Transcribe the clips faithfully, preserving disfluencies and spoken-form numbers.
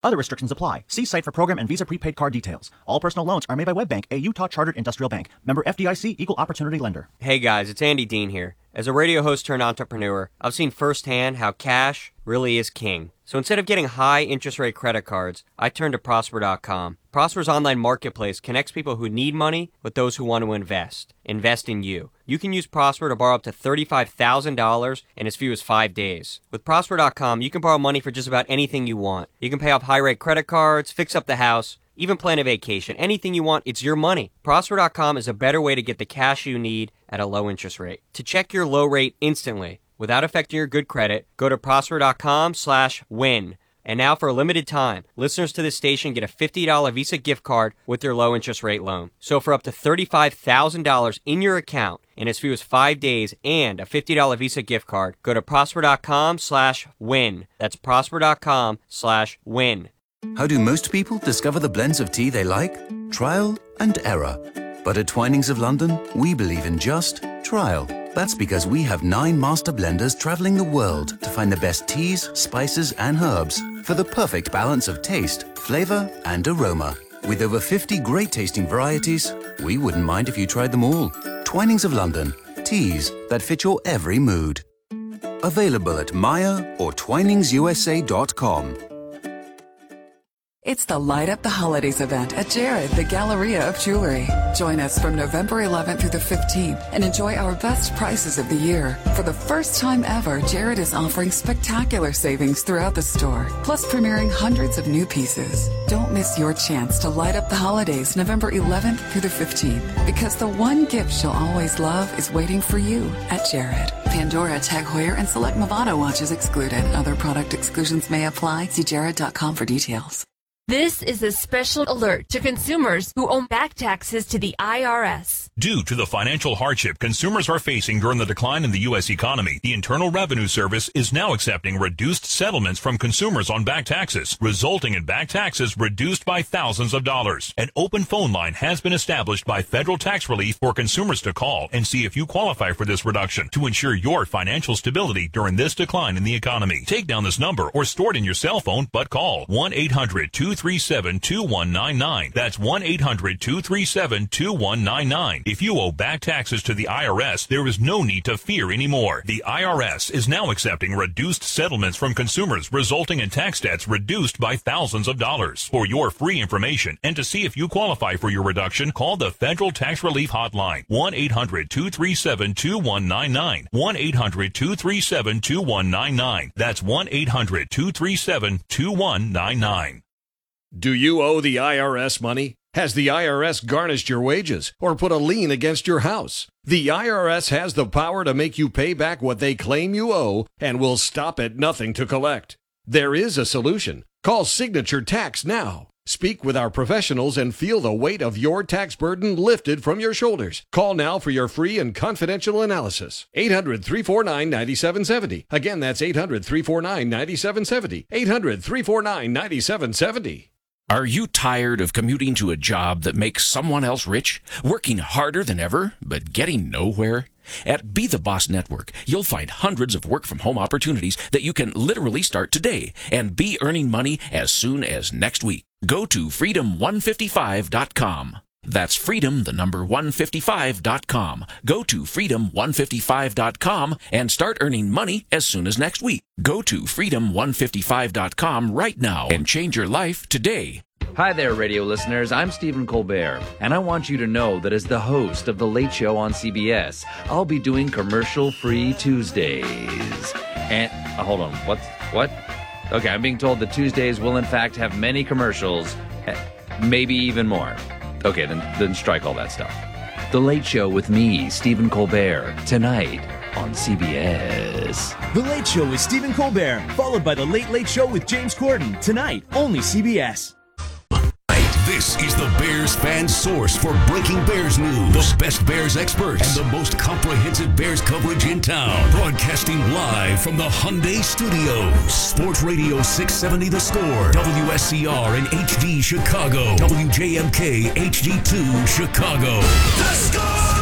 Other restrictions apply. See site for program and Visa prepaid card details. All personal loans are made by WebBank, a Utah chartered industrial bank. Member F D I C, equal opportunity lender. Hey guys, it's Andy Dean here. As a radio host turned entrepreneur, I've seen firsthand how cash really is king. So instead of getting high interest rate credit cards, I turned to Prosper dot com. Prosper's online marketplace connects people who need money with those who want to invest. Invest in you. You can use Prosper to borrow up to thirty-five thousand dollars in as few as five days. With Prosper dot com, you can borrow money for just about anything you want. You can pay off high-rate credit cards, fix up the house, even plan a vacation. Anything you want, it's your money. Prosper dot com is a better way to get the cash you need at a low interest rate. To check your low rate instantly, without affecting your good credit, go to Prosper dot com slash win. And now for a limited time, listeners to this station get a fifty dollars Visa gift card with their low interest rate loan. So for up to thirty-five thousand dollars in your account in as few as five days and a fifty dollars Visa gift card, go to Prosper dot com slash win. That's Prosper dot com slash win. How do most people discover the blends of tea they like? Trial and error. But at Twinings of London, we believe in just trial. That's because we have nine master blenders traveling the world to find the best teas, spices, and herbs for the perfect balance of taste, flavor, and aroma. With over fifty great tasting varieties, we wouldn't mind if you tried them all. Twinings of London. Teas that fit your every mood. Available at Maya or Twinings U S A dot com. It's the Light Up the Holidays event at Jared, the Galleria of Jewelry. Join us from November eleventh through the fifteenth and enjoy our best prices of the year. For the first time ever, Jared is offering spectacular savings throughout the store, plus premiering hundreds of new pieces. Don't miss your chance to light up the holidays November eleventh through the fifteenth, because the one gift you'll always love is waiting for you at Jared. Pandora, Tag Heuer, and select Movado watches excluded. Other product exclusions may apply. See jared dot com for details. This is a special alert to consumers who owe back taxes to the I R S. Due to the financial hardship consumers are facing during the decline in the U S economy, the Internal Revenue Service is now accepting reduced settlements from consumers on back taxes, resulting in back taxes reduced by thousands of dollars. An open phone line has been established by Federal Tax Relief for consumers to call and see if you qualify for this reduction to ensure your financial stability during this decline in the economy. Take down this number or store it in your cell phone, but call one eight hundred two three seven two one nine nine. That's one eight hundred two three seven two one nine nine. If you owe back taxes to the I R S, there is no need to fear anymore. The I R S is now accepting reduced settlements from consumers, resulting in tax debts reduced by thousands of dollars. For your free information and to see if you qualify for your reduction, call the Federal Tax Relief Hotline, one eight hundred two three seven two one nine nine. one eight hundred two three seven two one nine nine. That's one eight hundred two three seven two one nine nine. Do you owe the I R S money? Has the I R S garnished your wages or put a lien against your house? The I R S has the power to make you pay back what they claim you owe and will stop at nothing to collect. There is a solution. Call Signature Tax now. Speak with our professionals and feel the weight of your tax burden lifted from your shoulders. Call now for your free and confidential analysis. eight hundred three four nine nine seven seven zero. Again, that's eight hundred three four nine nine seven seven zero. eight hundred three four nine nine seven seven zero. Are you tired of commuting to a job that makes someone else rich, working harder than ever, but getting nowhere? At Be The Boss Network, you'll find hundreds of work-from-home opportunities that you can literally start today and be earning money as soon as next week. Go to freedom one fifty-five dot com. That's freedom, the number one fifty-five dot com. Go to freedom one fifty-five dot com and start earning money as soon as next week. Go to freedom one fifty-five dot com right now and change your life today. Hi there, radio listeners. I'm Stephen Colbert, and I want you to know that as the host of The Late Show on C B S, I'll be doing commercial-free Tuesdays. And, uh, hold on, what's, what? Okay, I'm being told that Tuesdays will in fact have many commercials, maybe even more. Okay, then, then strike all that stuff. The Late Show with me, Stephen Colbert, tonight on C B S. The Late Show with Stephen Colbert, followed by The Late Late Show with James Corden, tonight, only C B S. This is the Bears fan source for breaking Bears news. The best Bears experts and the most comprehensive Bears coverage in town. Broadcasting live from the Hyundai Studios. Sports Radio six seventy The Score. W S C R and H D Chicago. W J M K H D two Chicago. The Score!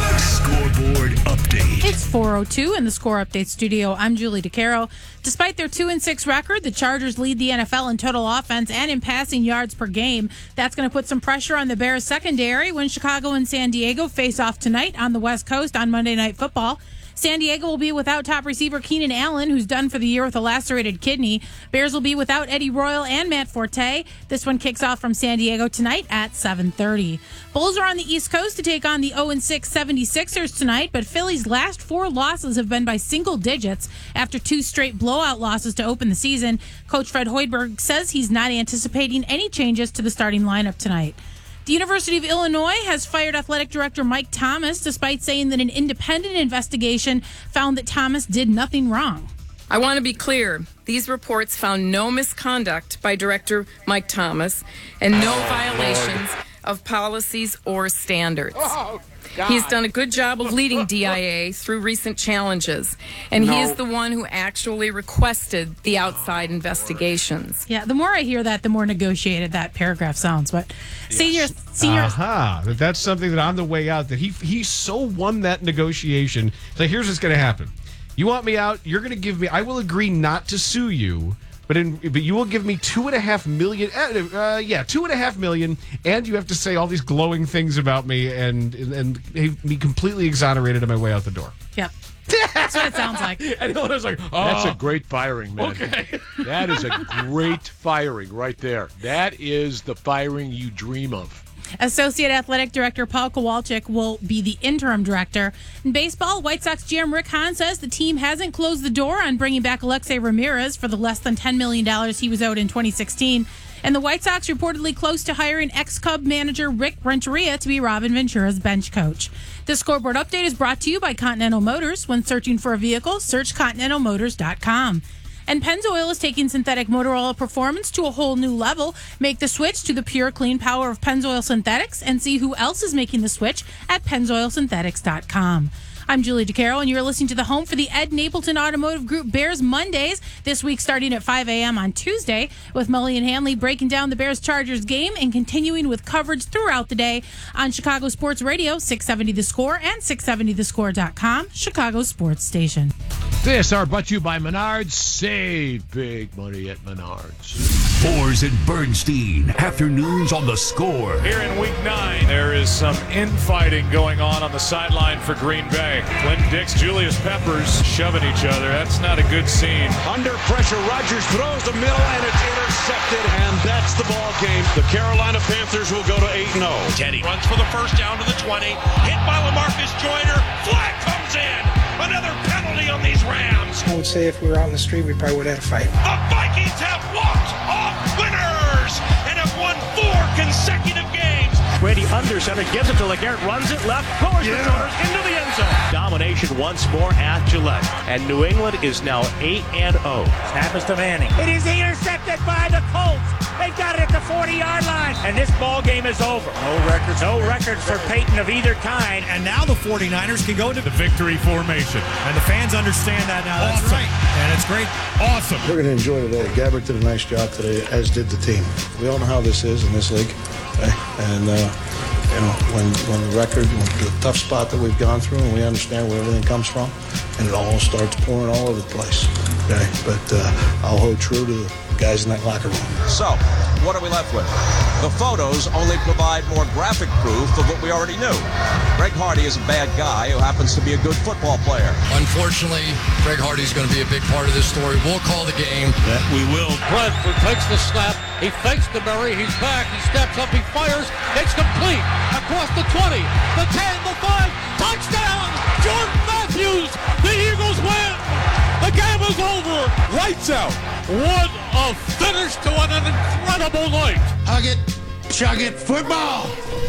Scoreboard update. It's four oh two in the Score Update studio. I'm Julie DeCaro. Despite their two and six record, the Chargers lead the N F L in total offense and in passing yards per game. That's going to put some pressure on the Bears secondary when Chicago and San Diego face off tonight on the West Coast on Monday Night Football. San Diego will be without top receiver Keenan Allen, who's done for the year with a lacerated kidney. Bears will be without Eddie Royal and Matt Forte. This one kicks off from San Diego tonight at seven thirty. Bulls are on the East Coast to take on the oh and six seventy-sixers tonight, but Philly's last four losses have been by single digits after two straight blowout losses to open the season. Coach Fred Hoiberg says he's not anticipating any changes to the starting lineup tonight. The University of Illinois has fired athletic director Mike Thomas, despite saying that an independent investigation found that Thomas did nothing wrong. I want to be clear. These reports found no misconduct by Director Mike Thomas and no violations of policies or standards. He's done a good job of leading D I A through recent challenges, and no. he is the one who actually requested the outside investigations. Yeah, the more I hear that, the more negotiated that paragraph sounds. But yes. senior, senior, aha, uh-huh. that's something that on the way out that he he so won that negotiation. So here's what's going to happen: you want me out? You're going to give me. I will agree not to sue you. But in, but you will give me two and a half million. Uh, yeah, two and a half million, and you have to say all these glowing things about me and and, and be completely exonerated on my way out the door. Yep, that's what it sounds like. And I was like, oh, that's a great firing, man. Okay, that is a great firing right there. That is the firing you dream of. Associate Athletic Director Paul Kowalczyk will be the interim director. In baseball, White Sox G M Rick Hahn says the team hasn't closed the door on bringing back Alexei Ramirez for the less than ten million dollars he was owed in twenty sixteen. And the White Sox reportedly close to hiring ex-Cub manager Rick Renteria to be Robin Ventura's bench coach. This scoreboard update is brought to you by Continental Motors. When searching for a vehicle, search continental motors dot com. And Pennzoil is taking synthetic motor oil performance to a whole new level. Make the switch to the pure, clean power of Pennzoil Synthetics and see who else is making the switch at pennzoil synthetics dot com. I'm Julie DeCaro, and you're listening to the home for the Ed Napleton Automotive Group Bears Mondays, this week starting at five a.m. on Tuesday, with Mully and Hanley breaking down the Bears-Chargers game and continuing with coverage throughout the day on Chicago Sports Radio, six seventy The Score and six seventy the score dot com, Chicago Sports Station. This are brought to you by Menards. Save big money at Menards. Boers and Bernstein, afternoons on The Score. Here in week nine, there is some infighting going on on the sideline for Green Bay. Clint Dix, Julius Peppers shoving each other. That's not a good scene. Under pressure, Rodgers throws the middle, and it's intercepted, and that's the ball game. The Carolina Panthers will go to eight and oh. Teddy runs for the first down to the twenty. Hit by LaMarcus Joyner. Flag comes in. Another penalty on these Rams. I would say if we were out in the street, we probably would have had a fight. The Vikings have walked off winners and have won four consecutive games. Brady under center, gives it to LeGarrette, runs it left, lowers yeah. the shoulders into the end zone. Domination once more at Gillette. And New England is now eight and oh. Happens to Manning. It is intercepted by the Colts. They've got it at the forty-yard line. And this ball game is over. No records. No records for Peyton of either kind. And now the 49ers can go into the victory formation. And the fans understand that now. That's awesome. Right. And it's great. Awesome. We're going to enjoy today. Gabbert did a nice job today, as did the team. We all know how this is in this league. Okay? And, uh, you know, when, when the record, when the tough spot that we've gone through, and we understand where everything comes from, and it all starts pouring all over the place. Okay? But uh, I'll hold true to the guys in that locker room. So, what are we left with? The photos only provide more graphic proof of what we already knew. Greg Hardy is a bad guy who happens to be a good football player. Unfortunately, Greg Hardy's going to be a big part of this story. We'll call the game. That we will. Bradford takes the snap. He fakes to Murray. He's back. He steps up. He fires. It's complete. Across the twenty, the ten, the five. Touchdown! Jordan Matthews! The Eagles win! The game is over! Lights out! What a finish to an incredible night! Hug it, chug it, football!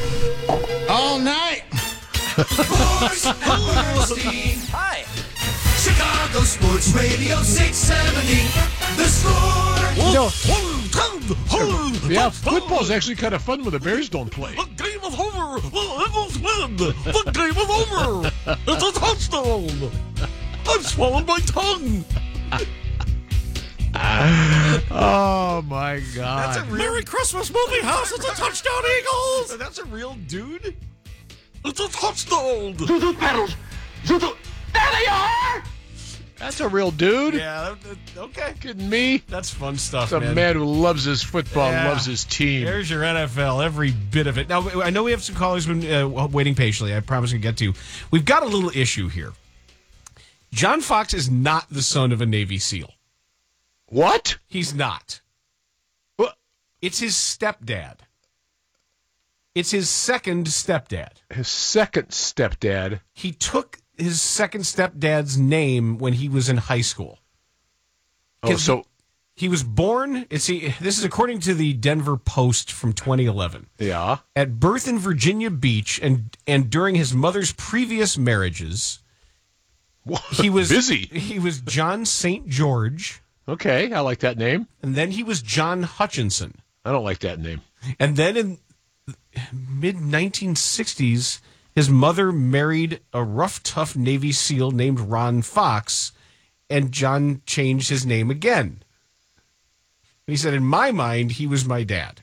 All night! Hi! Chicago Sports Radio six seventy, The Score! You know, yeah, football's actually kind of fun when the Bears don't play. The game is over! The Eagles win! The game is over! It's a touchdown! I've swallowed my tongue! Oh my God! That's a real... Merry Christmas, movie house! It's a touchdown, Eagles! That's a real dude? It's a touchdown. Zoot pedals. Zoot. There they are. That's a real dude. Yeah, okay. Kidding me? That's fun stuff, It's a man. man who loves his football, Yeah. loves his team. There's your N F L, every bit of it. Now, I know we have some callers been uh, waiting patiently. I promise to get to. We've got a little issue here. John Fox is not the son of a Navy SEAL. What? He's not. What? It's his stepdad. It's his second stepdad. His second stepdad. He took his second stepdad's name when he was in high school. Oh, so he was born. See, this is according to the Denver Post from twenty eleven. Yeah. At birth in Virginia Beach, and and during his mother's previous marriages, he was busy. He was John Saint George. Okay, I like that name. And then he was John Hutchinson. I don't like that name. And then in mid nineteen sixties, his mother married a rough, tough Navy SEAL named Ron Fox, and John changed his name again. He said, in my mind, he was my dad.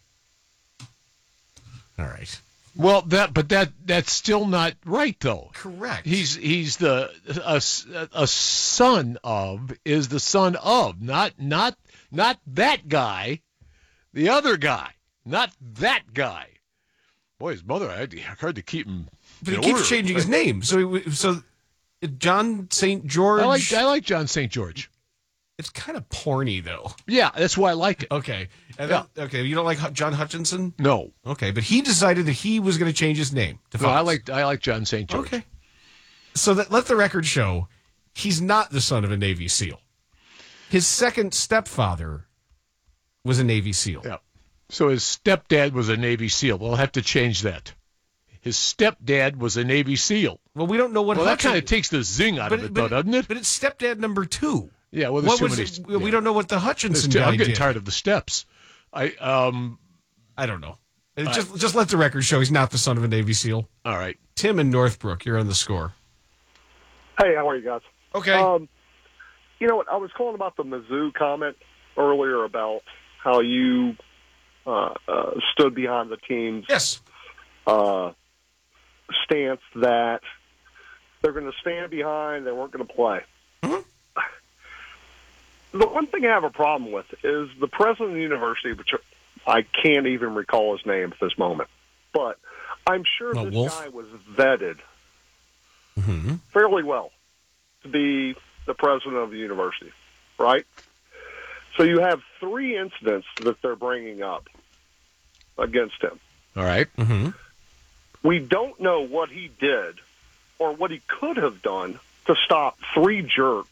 All right. Well, that but that that's still not right, though. Correct. He's he's the a, a son of is the son of not not not that guy, the other guy, not that guy. Boy, his mother had hard to keep him. But he in keeps order. changing his name. So, he, so John Saint George. I like I like John Saint George. It's kind of porny, though. Yeah, that's why I like it. Okay. And Yeah. then- okay. You don't like Hu- John Hutchinson? No. Okay, but he decided that he was going to change his name to No, Fox. I like I like John Saint George. Okay. So that let the record show he's not the son of a Navy SEAL. His second stepfather was a Navy SEAL. Yeah. So his stepdad was a Navy SEAL. We'll have to change that. His stepdad was a Navy SEAL. Well, we don't know what. Well, that Hutchin- kind of takes the zing out but, of it, but, though, doesn't it? But it's stepdad number two. Yeah. Well, there's What too was many. it? We don't know what the Hutchinson There's too- guy I'm getting did. tired of the steps. I um. I don't know. It I- just just let the record show he's not the son of a Navy SEAL. All right. Tim in Northbrook, you're on the score. Hey, how are you guys? Okay. Um, you know what? I was calling about the Mizzou comment earlier about how you uh, uh, stood behind the team's yes. uh, stance that they're going to stand behind, they weren't going to play. Mm-hmm. The one thing I have a problem with is the president of the university, which I can't even recall his name at this moment, but I'm sure Well, this Wolf? guy was vetted Mm-hmm. fairly well to be the president of the university, right? So you have three incidents that they're bringing up against him. All right. Mm-hmm. We don't know what he did or what he could have done to stop three jerks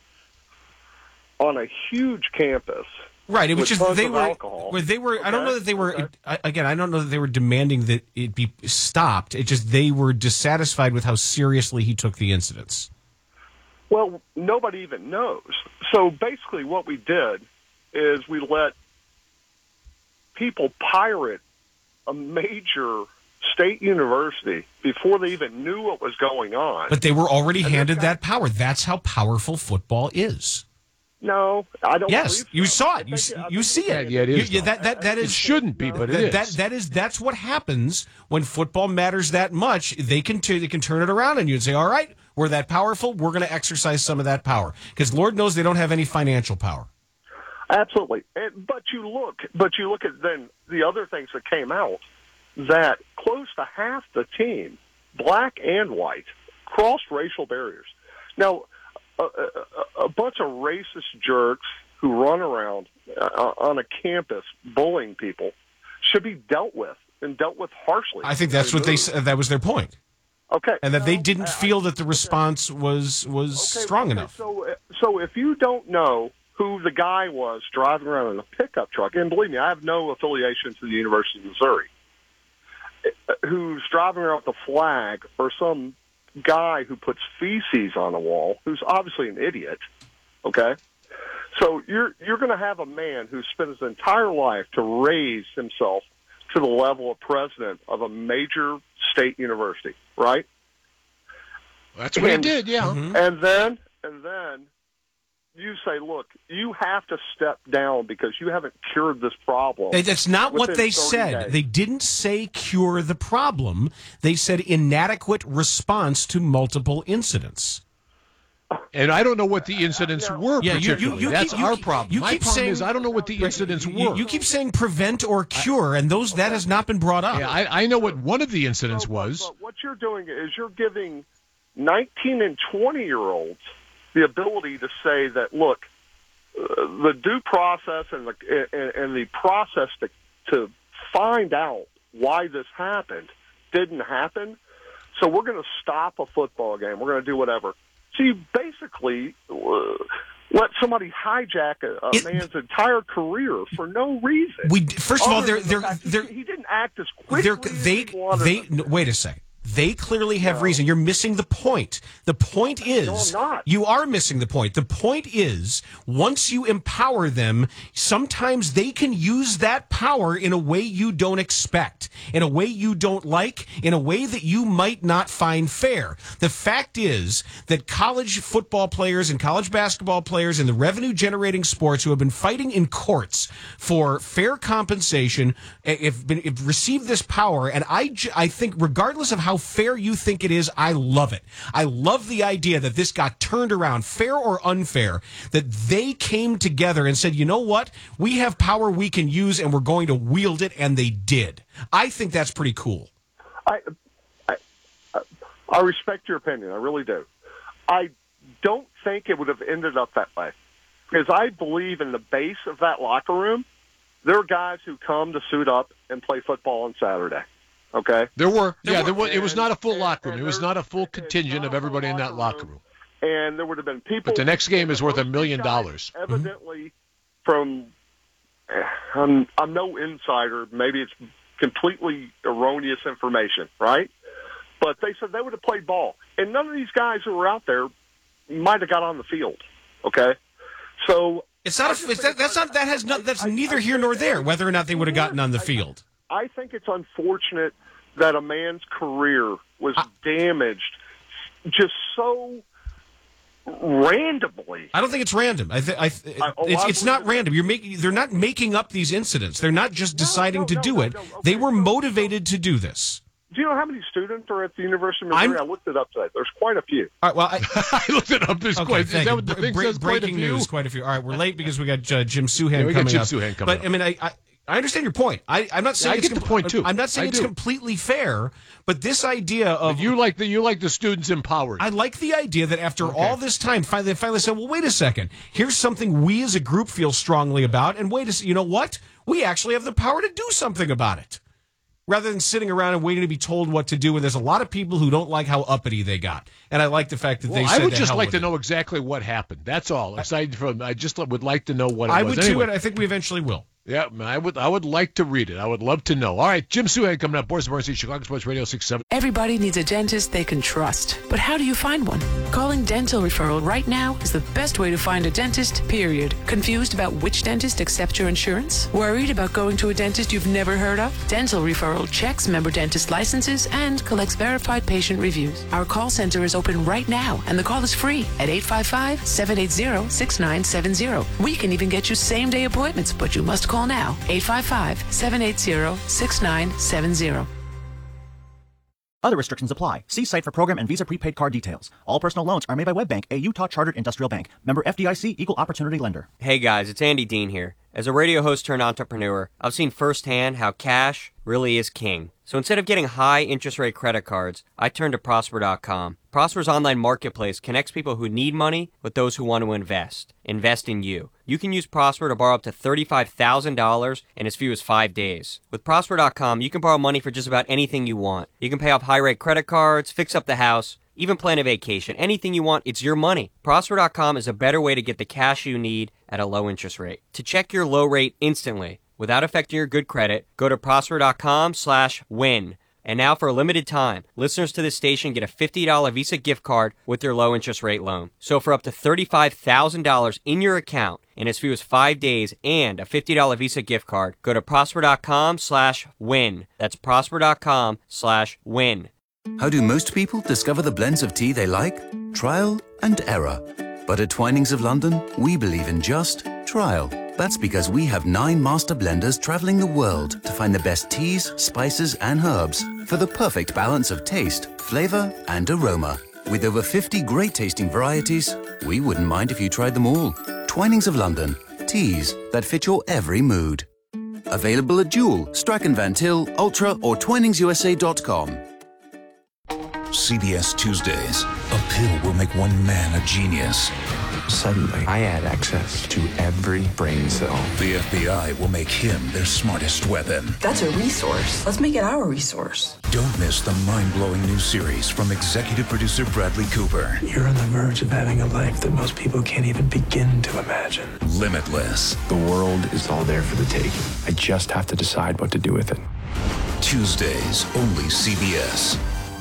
on a huge campus. Right, it was with just tons they of were. alcohol. Where they were. I don't Okay? know that they were. Okay. I, again, I don't know that they were demanding that it be stopped. It just they were dissatisfied with how seriously he took the incidents. Well, nobody even knows. So basically what we did is we let people pirate a major state university before they even knew what was going on. But they were already And handed this guy- that power. That's how powerful football is. No, I don't Yes, believe you so. saw I it. You think- s- I you think see it. Yeah, yeah, it is, You- though. that that that It is shouldn't be, but it that, is. That that is that's what happens when football matters that much. They can t- they can turn it around on you and say, "All right, we're that powerful. We're going to exercise some of that power." Because Lord knows they don't have any financial power. Absolutely. And, but you look, but you look at then the other things that came out that close to half the team, black and white, crossed racial barriers. Now, a, a, a bunch of racist jerks who run around uh, on a campus bullying people should be dealt with and dealt with harshly. I think that's what they s- that was their point. Okay, And that they no, didn't I- feel that the response was was Okay, strong okay, enough. So, so if you don't know who the guy was driving around in a pickup truck, and believe me, I have no affiliation to the University of Missouri, who's driving around with a flag, or some guy who puts feces on a wall, who's obviously an idiot, okay? So you're you're going to have a man who spent his entire life to raise himself to the level of president of a major state university, right? That's what he And- did, yeah. And then, and then, you say, look, you have to step down because you haven't cured this problem. That's not what within they thirty said. days. They didn't say cure the problem. They said inadequate response to multiple incidents. And I don't know what the incidents were Yeah, you- you- particularly. you That's keep- you our keep- problem. you My keep problem saying- is I don't know what the incidents You, were. you keep saying prevent or cure, and those that has not been brought up. Yeah, I, I know what one of the incidents was. But what you're doing is you're giving nineteen and twenty-year-olds the ability to say that, look, uh, the due process and the and, and the process to to find out why this happened didn't happen. So we're going to stop a football game. We're going to do whatever. So you basically uh, let somebody hijack a, a It- man's entire career for no reason. We first of all, Other they're than the they're fact he- they're he didn't act as quickly They're, as they he wanted they to. no, wait a second. They clearly have reason. You're missing the point. The point is, No, I'm not. you are missing the point. The point is, once you empower them, sometimes they can use that power in a way you don't expect, in a way you don't like, in a way that you might not find fair. The fact is that college football players and college basketball players in the revenue generating sports who have been fighting in courts for fair compensation have been have received this power. And I, j- I think regardless of how fair you think it is, I love it. I love the idea that this got turned around, fair or unfair, that they came together and said, you know what? We have power we can use and we're going to wield it. And they did. I think that's pretty cool. I, I, I respect your opinion. I really do. I don't think it would have ended up that way because I believe in the base of that locker room, there are guys who come to suit up and play football on Saturday. Okay? There were. There yeah, were. there was. It was And- not a full and- locker room. and It was there- not a full contingent of everybody in that locker room. And there would have been people. But the next game is worth a million dollars. Evidently, from I'm, I'm no insider. Maybe it's completely erroneous information, right? But they said they would have played ball, and none of these guys who were out there might have got on the field. Okay, so It's not. A, it's that, that's not. That has not. That's neither here nor there. Whether or not they would have gotten on the field. I think it's unfortunate that a man's career was damaged just so randomly. I don't think it's random. I, th- I th- I- oh, it's, I it's not believe random. You're making. They're not making up these incidents. They're not just deciding to do it. They were motivated to do this. Do you know how many students are at the University of Missouri? I'm- I looked it up today. There's quite a few. All right. Well, I, I looked it up. There's okay, quite. Is thank that you. what the Bre- thing bre- says? Quite a breaking few. news. Quite a few. All right, we're late because we got uh, Jim Suhan Yeah, we got coming Jim up. Suhan coming but up. I mean, I. I I understand your point. I, I'm not saying I it's get the com- point, too. I'm not saying I it's do. completely fair, but this idea of You like the you like the students empowered. I like the idea that after Okay. all this time, finally, they finally said, well, wait a second. Here's something we as a group feel strongly about. And wait a second, you know what? We actually have the power to do something about it. Rather than sitting around and waiting to be told what to do. And there's a lot of people who don't like how uppity they got. And I like the fact that Well, they I said would the just hell like with to it. know exactly what happened. That's all. Aside from, I just would like to know what it I was. would Anyway. too, and I think we eventually will. Yeah, I would. I would like to read it. I would love to know. All right, Jim Suhan coming up. Boris Morrissey, Chicago Sports Radio six seven. Everybody needs a dentist they can trust. But how do you find one? Calling Dental Referral right now is the best way to find a dentist, period. Confused about which dentist accepts your insurance? Worried about going to a dentist you've never heard of? Dental Referral checks member dentist licenses and collects verified patient reviews. Our call center is open right now, and the call is free at eight five five, seven eight zero, six nine seven zero. We can even get you same-day appointments, but you must call now. eight five five, seven eight zero, six nine seven zero. Other restrictions apply. See site for program and Visa prepaid card details. All personal loans are made by WebBank, a Utah Chartered Industrial Bank. Member F D I C, Equal Opportunity Lender. Hey guys, it's Andy Dean here. As a radio host turned entrepreneur, I've seen firsthand how cash really is king. So instead of getting high interest rate credit cards, I turned to Prosper dot com. Prosper's online marketplace connects people who need money with those who want to invest. Invest in you. You can use Prosper to borrow up to thirty-five thousand dollars in as few as five days. With Prosper dot com, you can borrow money for just about anything you want. You can pay off high-rate credit cards, fix up the house, even plan a vacation. Anything you want, it's your money. Prosper dot com is a better way to get the cash you need at a low interest rate. To check your low rate instantly, without affecting your good credit, go to Prosper dot com slash win. And now for a limited time, listeners to this station get a fifty dollars Visa gift card with their low interest rate loan. So for up to thirty-five thousand dollars in your account in as few as five days and a fifty dollars Visa gift card, go to Prosper dot com slash win. That's Prosper dot com slash win. How do most people discover the blends of tea they like? Trial and error. But at Twinings of London, we believe in just trial. That's because we have nine master blenders traveling the world to find the best teas, spices, and herbs for the perfect balance of taste, flavor, and aroma. With over fifty great tasting varieties, we wouldn't mind if you tried them all. Twinings of London, teas that fit your every mood. Available at Jewel, Strachan Van Til, Ultra, or Twinings U S A dot com. C B S Tuesdays. A pill will make one man a genius. Suddenly, I had access to every brain cell. The F B I will make him their smartest weapon. That's a resource. Let's make it our resource. Don't miss the mind-blowing new series from executive producer Bradley Cooper. You're on the verge of having a life that most people can't even begin to imagine. Limitless. The world is all there for the taking. I just have to decide what to do with it. Tuesdays, only C B S.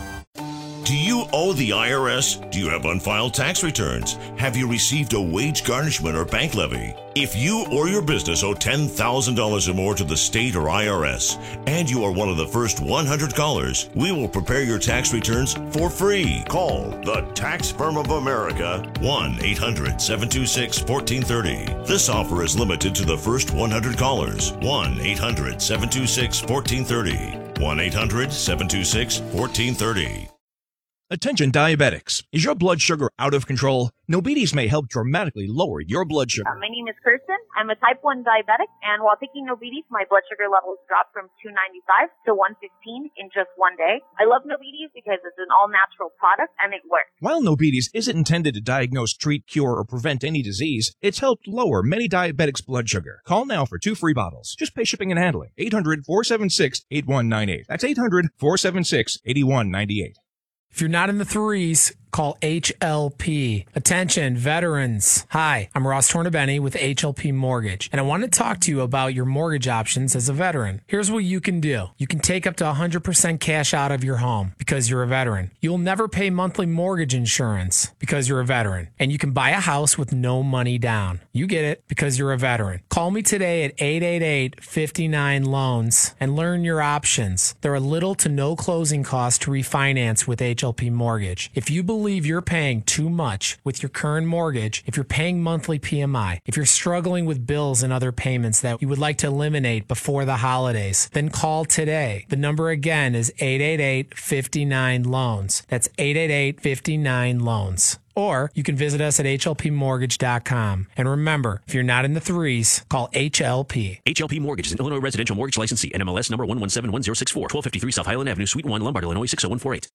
Do you owe the I R S? Do you have unfiled tax returns? Have you received a wage garnishment or bank levy? If you or your business owe ten thousand dollars or more to the state or I R S, and you are one of the first one hundred callers, we will prepare your tax returns for free. Call the Tax Firm of America, one eight hundred seven two six one four three zero. This offer is limited to the first one hundred callers, one eight hundred seven two six one four three zero, one eight hundred seven two six one four three zero. Attention diabetics. Is your blood sugar out of control? Nobides may help dramatically lower your blood sugar. Uh, my name is Kirsten. I'm a type one diabetic, and while taking Nobides, my blood sugar levels dropped from two ninety-five to one fifteen in just one day. I love Nobides because it's an all-natural product, and it works. While Nobides isn't intended to diagnose, treat, cure, or prevent any disease, it's helped lower many diabetics' blood sugar. Call now for two free bottles. Just pay shipping and handling. eight hundred four seven six eight one nine eight. That's eight hundred four seven six eight one nine eight. If you're not in the threes, call H L P. Attention, veterans. Hi, I'm Ross Tornabene with H L P Mortgage, and I want to talk to you about your mortgage options as a veteran. Here's what you can do. You can take up to one hundred percent cash out of your home because you're a veteran. You'll never pay monthly mortgage insurance because you're a veteran. And you can buy a house with no money down. You get it because you're a veteran. Call me today at eight eight eight, five nine, loans and learn your options. There are little to no closing costs to refinance with H L P Mortgage. If you believe you're paying too much with your current mortgage, if you're paying monthly P M I, if you're struggling with bills and other payments that you would like to eliminate before the holidays, then call today. The number again is eight eight eight, five nine, loans. That's eight eight eight, five nine, loans. Or you can visit us at H L P mortgage dot com. And remember, if you're not in the threes, call H L P. H L P Mortgage is an Illinois residential mortgage licensee. N M L S number one one seven one zero six four. twelve fifty-three South Highland Avenue, Suite one, Lombard, Illinois six oh one four eight.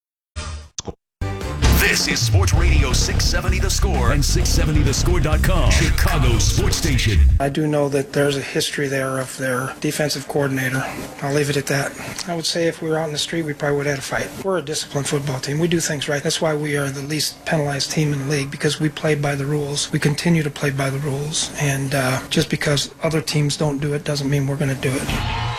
This is Sports Radio six seventy The Score and six seventy the score dot com, Chicago's sports station. I do know that there's a history there of their defensive coordinator. I'll leave it at that. I would say if we were out in the street, we probably would have had a fight. We're a disciplined football team. We do things right. That's why we are the least penalized team in the league, because we play by the rules. We continue to play by the rules. And uh, just because other teams don't do it doesn't mean we're going to do it.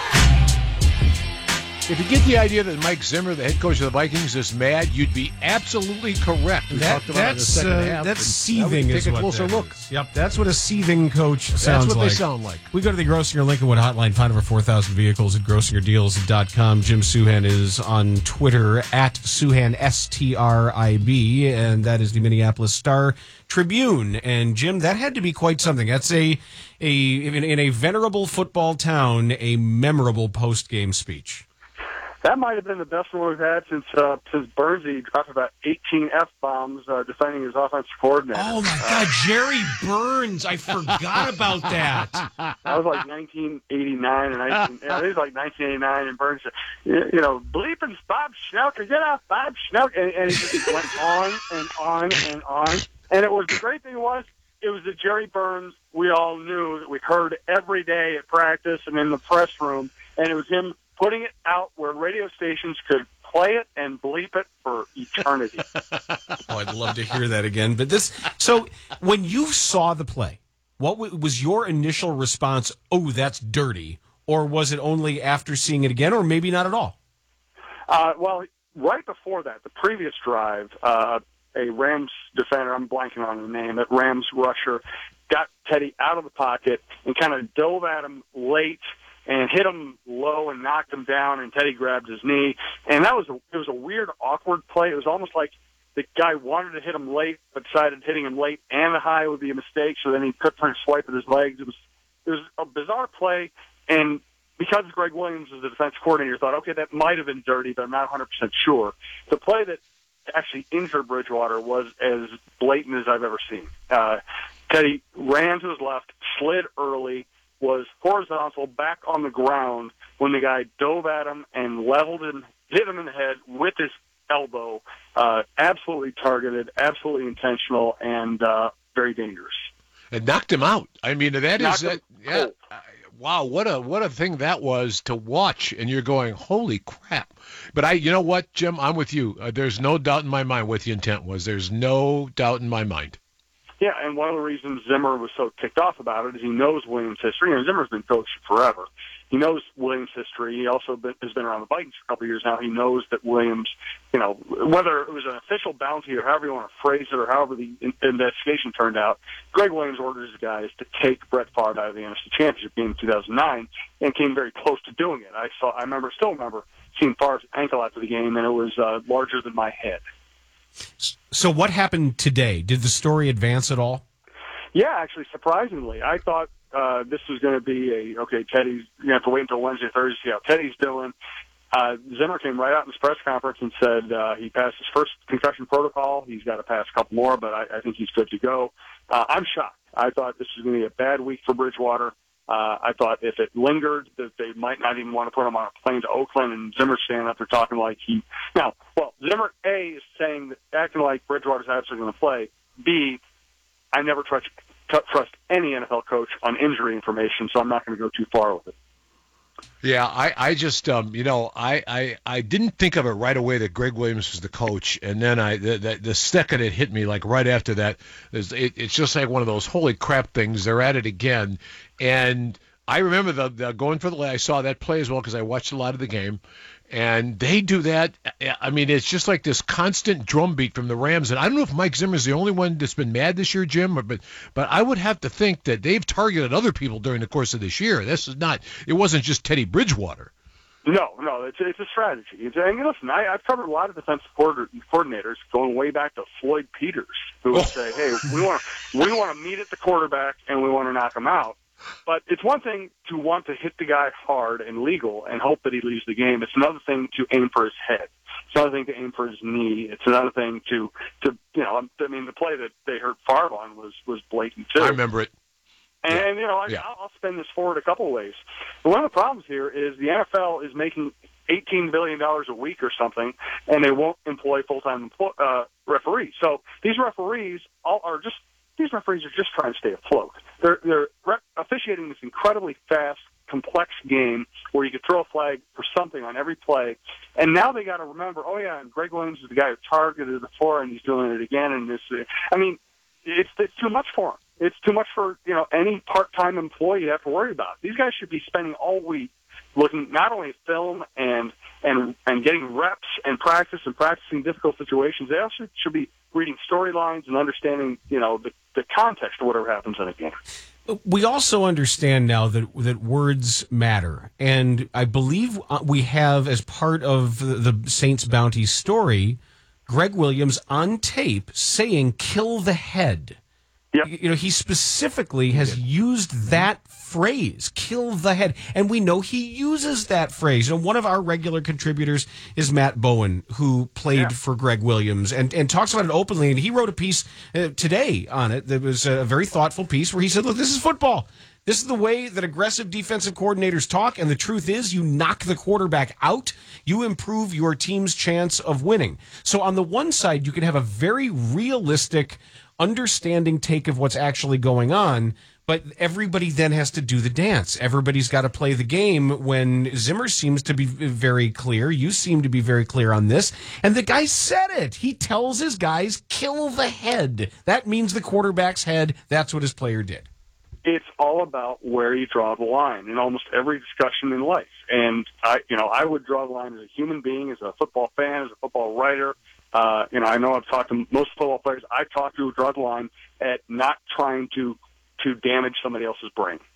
If you get the idea that Mike Zimmer, the head coach of the Vikings, is mad, you'd be absolutely correct. We That, talked about it in the that's second uh, half. that's and seething. Take is a what closer that look. is. Yep, that's what a seething coach sounds That's what like. they sound like. We go to the Grossinger Lincolnwood hotline, find over four thousand vehicles at grossinger deals dot com. Jim Suhan is on Twitter at Suhan, S T R I B, and that is the Minneapolis Star Tribune. And Jim, that had to be quite something. That's a, a in, in a venerable football town, a memorable post-game speech. That might have been the best one we've had since uh, since Bernsey dropped about eighteen F-bombs uh, defending his offensive coordinator. Oh, my God, Jerry Burns. I forgot about that. That was like nineteen eighty-nine, or nineteen, yeah, it was like nineteen eighty-nine, and Burns said, you, you know, bleeping Bob Schnauker, get out, Bob Schnauker. And, and he just went on and on and on. And it was, the great thing was, it was the Jerry Burns we all knew, that we heard every day at practice and in the press room, and it was him putting it out where radio stations could play it and bleep it for eternity. Oh, I'd love to hear that again. But this, so when you saw the play, what w- was your initial response? Oh, that's dirty. Or was it only after seeing it again, or maybe not at all? Uh, well, right before that, the previous drive, uh, a Rams defender, I'm blanking on the name, that Rams rusher got Teddy out of the pocket and kind of dove at him late and hit him low and knocked him down, and Teddy grabbed his knee. And that was a, it was a weird, awkward play. It was almost like the guy wanted to hit him late, but decided hitting him late and the high would be a mistake, so then he couldn't turn swipe with his legs. It was it was a bizarre play, and because Greg Williams was the defense coordinator, thought, okay, that might have been dirty, but I'm not one hundred percent sure. The play that actually injured Bridgewater was as blatant as I've ever seen. Uh, Teddy ran to his left, slid early, was horizontal, back on the ground when the guy dove at him and leveled him, hit him in the head with his elbow. Uh, absolutely targeted, absolutely intentional, and uh, very dangerous. It knocked him out. I mean, that Knocked is him that. Yeah. Wow, what a what a thing that was to watch, and you're going, holy crap! But I, you know what, Jim, I'm with you. Uh, there's no doubt in my mind what the intent was. There's no doubt in my mind. Yeah, and one of the reasons Zimmer was so ticked off about it is he knows Williams' history. You know, Zimmer's been coaching forever. He knows Williams' history. He also been, has been around the Vikings for a couple of years now. He knows that Williams, you know, whether it was an official bounty or however you want to phrase it or however the in- investigation turned out, Greg Williams ordered his guys to take Brett Favre out of the N F C Championship game in two thousand nine and came very close to doing it. I saw, I remember, still remember seeing Favre's ankle after the game, and it was uh, larger than my head. So what happened today? Did the story advance at all? Yeah, actually, surprisingly, I thought uh, this was going to be a, okay, Teddy's, you have to wait until Wednesday, Thursday to see how Teddy's doing. Uh, Zimmer came right out in his press conference and said uh, he passed his first concussion protocol. He's got to pass a couple more, but I, I think he's good to go. Uh, I'm shocked. I thought this was going to be a bad week for Bridgewater. Uh, I thought if it lingered, that they might not even want to put him on a plane to Oakland, and Zimmer standing up there talking like he... Now, well, Zimmer, A, is saying, that, acting like Bridgewater's absolutely going to play. B, I never trust, trust any N F L coach on injury information, so I'm not going to go too far with it. Yeah, I, I just, um, you know, I, I, I didn't think of it right away that Greg Williams was the coach, and then I, the, the, the second it hit me, like right after that, it, it's just like one of those holy crap things. They're at it again, and I remember the, the going for the lay. I saw that play as well because I watched a lot of the game, and they do that. I mean, it's just like this constant drumbeat from the Rams, and I don't know if Mike Zimmer's the only one that's been mad this year, Jim, but but I would have to think that they've targeted other people during the course of this year. This is not. It wasn't just Teddy Bridgewater. No, no, it's it's a strategy. It's, and listen, I, I've covered a lot of defensive coordinators going way back to Floyd Peters, who would say, "Hey, we want we want to meet at the quarterback and we want to knock him out." But it's one thing to want to hit the guy hard and legal and hope that he leaves the game. It's another thing to aim for his head. It's another thing to aim for his knee. It's another thing to, to you know, I mean, the play that they hurt Favre on was, was blatant, too. I remember it. And, yeah. you know, I, yeah. I'll spin this forward a couple of ways. But one of the problems here is the N F L is making eighteen billion dollars a week or something, and they won't employ full-time employ, uh, referees. So these referees all are just These referees are just trying to stay afloat. They're, they're officiating this incredibly fast, complex game where you could throw a flag for something on every play. And now they got to remember, oh, yeah, and Greg Williams is the guy who targeted it before, and he's doing it again. And this, I mean, it's, it's too much for him. It's too much for, you know, any part-time employee to have to worry about. These guys should be spending all week looking not only at film and and and getting reps and practice and practicing difficult situations. They also should be reading storylines and understanding, you know, the, the context of whatever happens in a game. We also understand now that that words matter, and I believe we have, as part of the, the Saints bounty story, Greg Williams on tape saying "kill the head." Yep. You know, he specifically has used that phrase, "kill the head," and we know he uses that phrase. You know, one of our regular contributors is Matt Bowen, who played yeah. for Greg Williams and, and talks about it openly. And he wrote a piece uh, today on it that was a very thoughtful piece where he said, look, this is football. This is the way that aggressive defensive coordinators talk, and the truth is you knock the quarterback out, you improve your team's chance of winning. So on the one side, you can have a very realistic, understanding take of what's actually going on, but everybody then has to do the dance. Everybody's got to play the game when Zimmer seems to be very clear. You seem to be very clear on this. And the guy said it. He tells his guys, kill the head. That means the quarterback's head. That's what his player did. It's all about where you draw the line in almost every discussion in life. And I, you know, I would draw the line as a human being, as a football fan, as a football writer. Uh, you know, I know I've talked to most football players I've talked to who draw the line at not trying to, to damage somebody else's brain.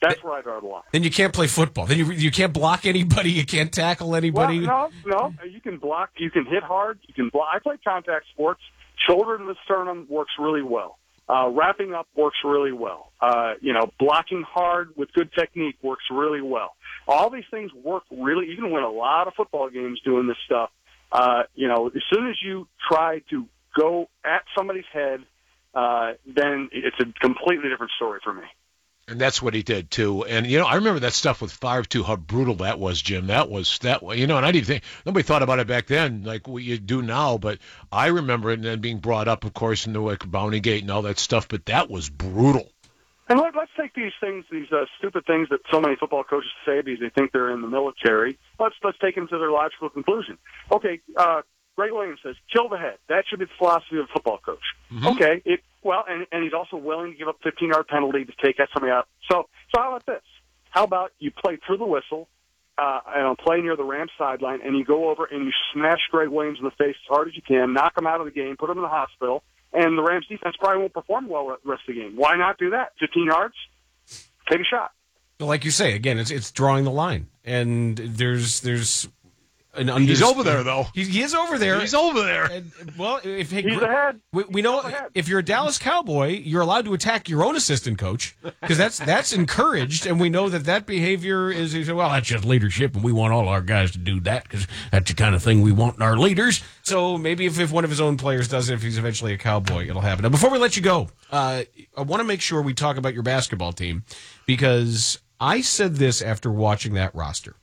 That's where I draw the line. Then you can't play football. Then you you can't block anybody. You can't tackle anybody. Well, no, no. You can block. You can hit hard. You can block. I play contact sports. Shoulder to the sternum works really well. Uh, wrapping up works really well. Uh, you know, blocking hard with good technique works really well. All these things work really. You can win a lot of football games doing this stuff. Uh, you know, as soon as you try to go at somebody's head, uh, then it's a completely different story for me. And that's what he did too. And you know, I remember that stuff with Favre too. How brutal that was, Jim. That was that. You know, and I didn't think nobody thought about it back then, like what you do now. But I remember it and then being brought up, of course, in the like Bounty Gate and all that stuff. But that was brutal. And let, let's take these things, these uh, stupid things that so many football coaches say because they think they're in the military. Let's let's take them to their logical conclusion. Okay, uh, Greg Williams says, kill the head. That should be the philosophy of a football coach. Mm-hmm. Okay, it, well, and, and he's also willing to give up fifteen-yard penalty to take somebody out. So, so how about this? How about you play through the whistle, uh, and play near the Rams sideline, and you go over and you smash Greg Williams in the face as hard as you can, knock him out of the game, put him in the hospital, and the Rams defense probably won't perform well the rest of the game. Why not do that? fifteen yards, take a shot. Well, like you say, again, it's it's drawing the line, and there's there's. An under- he's over there, though. He, he is over there. He's over there. And, well, if hey, he's ahead. We, we know ahead. If you're a Dallas Cowboy, you're allowed to attack your own assistant coach because that's that's encouraged, and we know that that behavior is, is well, that's just leadership, and we want all our guys to do that because that's the kind of thing we want in our leaders. So maybe if, if one of his own players does it, if he's eventually a Cowboy, it'll happen. Now, before we let you go, uh, I want to make sure we talk about your basketball team because I said this after watching that roster.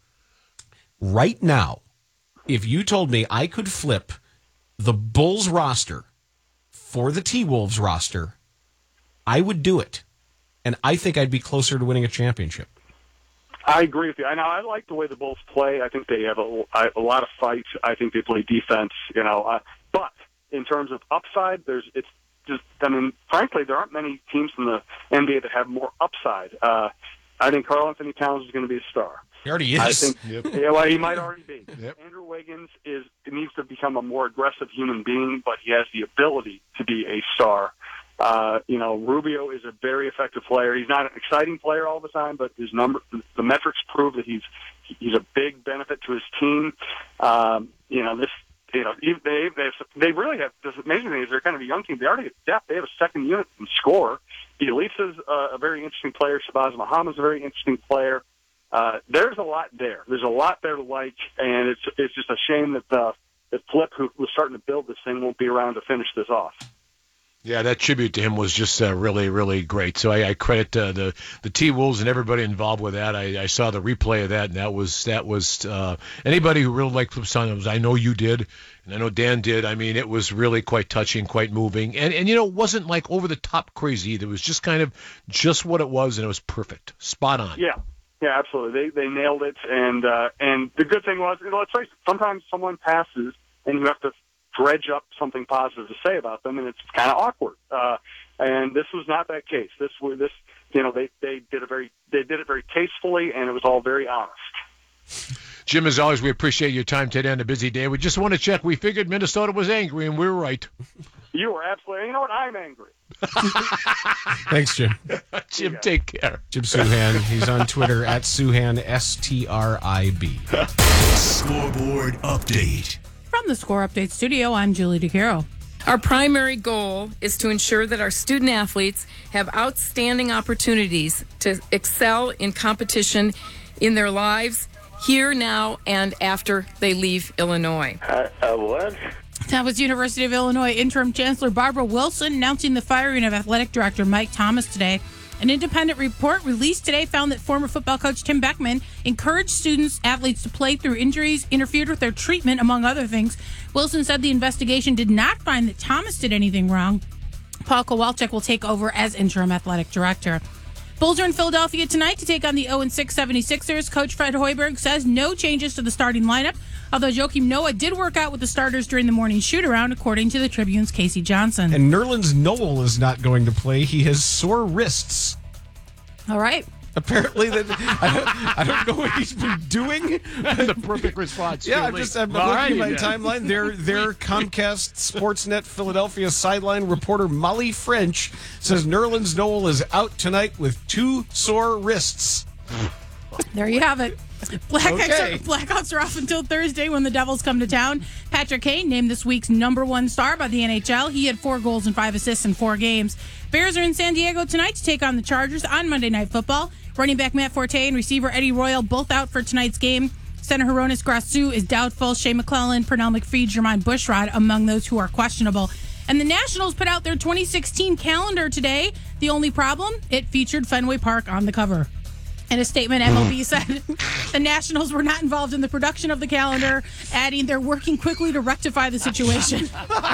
Right now, if you told me I could flip the Bulls roster for the T-Wolves roster, I would do it. And I think I'd be closer to winning a championship. I agree with you. I know I like the way the Bulls play. I think they have a, a lot of fight. I think they play defense, you know. Uh, but in terms of upside, there's it's just, I mean, frankly, there aren't many teams in the N B A that have more upside. Uh, I think Karl Anthony Towns is going to be a star. He already is. I think, yep. yeah, well, he might already be. Yep. Andrew Wiggins is needs to become a more aggressive human being, but he has the ability to be a star. Uh, you know, Rubio is a very effective player. He's not an exciting player all the time, but his number, the metrics prove that he's he's a big benefit to his team. Um, you know, this. You know, they they they really have. The amazing thing is they're kind of a young team. They already have depth. They have a second unit and score. Elisa's uh, a very interesting player. Shabazz Muhammad's a very interesting player. Uh, there's a lot there. There's a lot there to like, and it's it's just a shame that uh, that Flip, who was starting to build this thing, won't be around to finish this off. Yeah, that tribute to him was just uh, really, really great. So I, I credit uh, the the T-Wolves and everybody involved with that. I, I saw the replay of that, and that was that was uh, anybody who really liked Flip Saunders. I know you did, and I know Dan did. I mean, it was really quite touching, quite moving, and and you know, it wasn't like over the top crazy. It was just kind of just what it was, and it was perfect, spot on. Yeah. Yeah, absolutely. They they nailed it, and uh, and the good thing was, you know, let's face it, sometimes someone passes, and you have to dredge up something positive to say about them, and it's kind of awkward. Uh, and this was not that case. This was this, you know, they they did a very they did it very tastefully, and it was all very honest. Jim, as always, we appreciate your time today on a busy day. We just want to check. We figured Minnesota was angry, and we were right. You were absolutely. You know what? I'm angry. Thanks, Jim. Jim, take care. Jim Souhan. He's on Twitter at Souhan, S T R I B. Scoreboard update. From the Score Update studio, I'm Julie DeCaro. Our primary goal is to ensure that our student athletes have outstanding opportunities to excel in competition in their lives, here, now, and after they leave Illinois. Uh, uh, what? That was University of Illinois Interim Chancellor Barbara Wilson announcing the firing of Athletic Director Mike Thomas today. An independent report released today found that former football coach Tim Beckman encouraged students, athletes to play through injuries, interfered with their treatment, among other things. Wilson said the investigation did not find that Thomas did anything wrong. Paul Kowalczyk will take over as interim athletic director. Bulls are in Philadelphia tonight to take on the oh and six seventy-sixers. Coach Fred Hoiberg says no changes to the starting lineup, although Joakim Noah did work out with the starters during the morning shoot-around, according to the Tribune's Casey Johnson. And Nerlens Noel is not going to play. He has sore wrists. All right. Apparently, that I don't, I don't know what he's been doing. The perfect response. Yeah, I'm Julie. just I'm All looking righty at my then. timeline. Their their Comcast Sportsnet Philadelphia sideline reporter Molly French says Nerlens Noel is out tonight with two sore wrists. There you have it. Blackhawks, Okay. are, Blackhawks are off until Thursday when the Devils come to town. Patrick Kane named this week's number one star by the N H L. He had four goals and five assists in four games. Bears are in San Diego tonight to take on the Chargers on Monday Night Football. Running back Matt Forte and receiver Eddie Royal both out for tonight's game. Center Hronis Grasu is doubtful. Shea McClellan, Pernell McPhee, Jermaine Bushrod among those who are questionable. And the Nationals put out their twenty sixteen calendar today. The only problem, it featured Fenway Park on the cover. In a statement, M L B said the Nationals were not involved in the production of the calendar, adding they're working quickly to rectify the situation.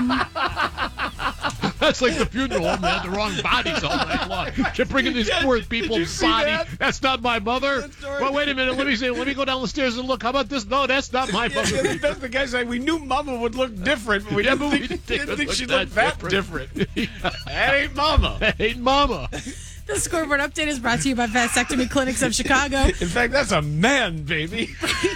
That's like the funeral home. They had the wrong bodies all night long. Kept bringing these poor people's body. that? That's not my mother. Well, wait a minute. Let me see. Let me go down the stairs and look. How about this? No, that's not my Yeah, mother. yeah, that's the guy saying we knew Mama would look different, but we Yeah, didn't but we think, didn't think didn't it think looked she'd that look that different. That ain't Mama. That ain't Mama. The scoreboard update is brought to you by Vasectomy Clinics of Chicago. In fact, that's a man, baby.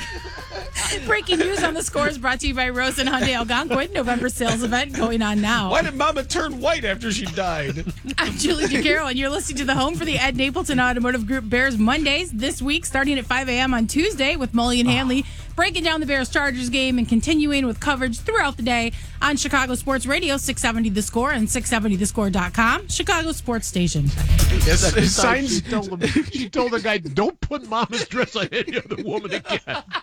Breaking news on the score is brought to you by Rose and Hyundai Algonquin. November sales event going on now. Why did Mama turn white after she died? I'm Julie DeCaro, and you're listening to The Home for the Ed Napleton Automotive Group Bears Mondays this week, starting at five a.m. on Tuesday with Mully and Hanley, breaking down the Bears-Chargers game and continuing with coverage throughout the day on Chicago Sports Radio, six seventy The Score and six seventy the score dot com, Chicago Sports Station. Yes, She signs. told, him, she told the guy, don't put Mama's dress on any other woman again.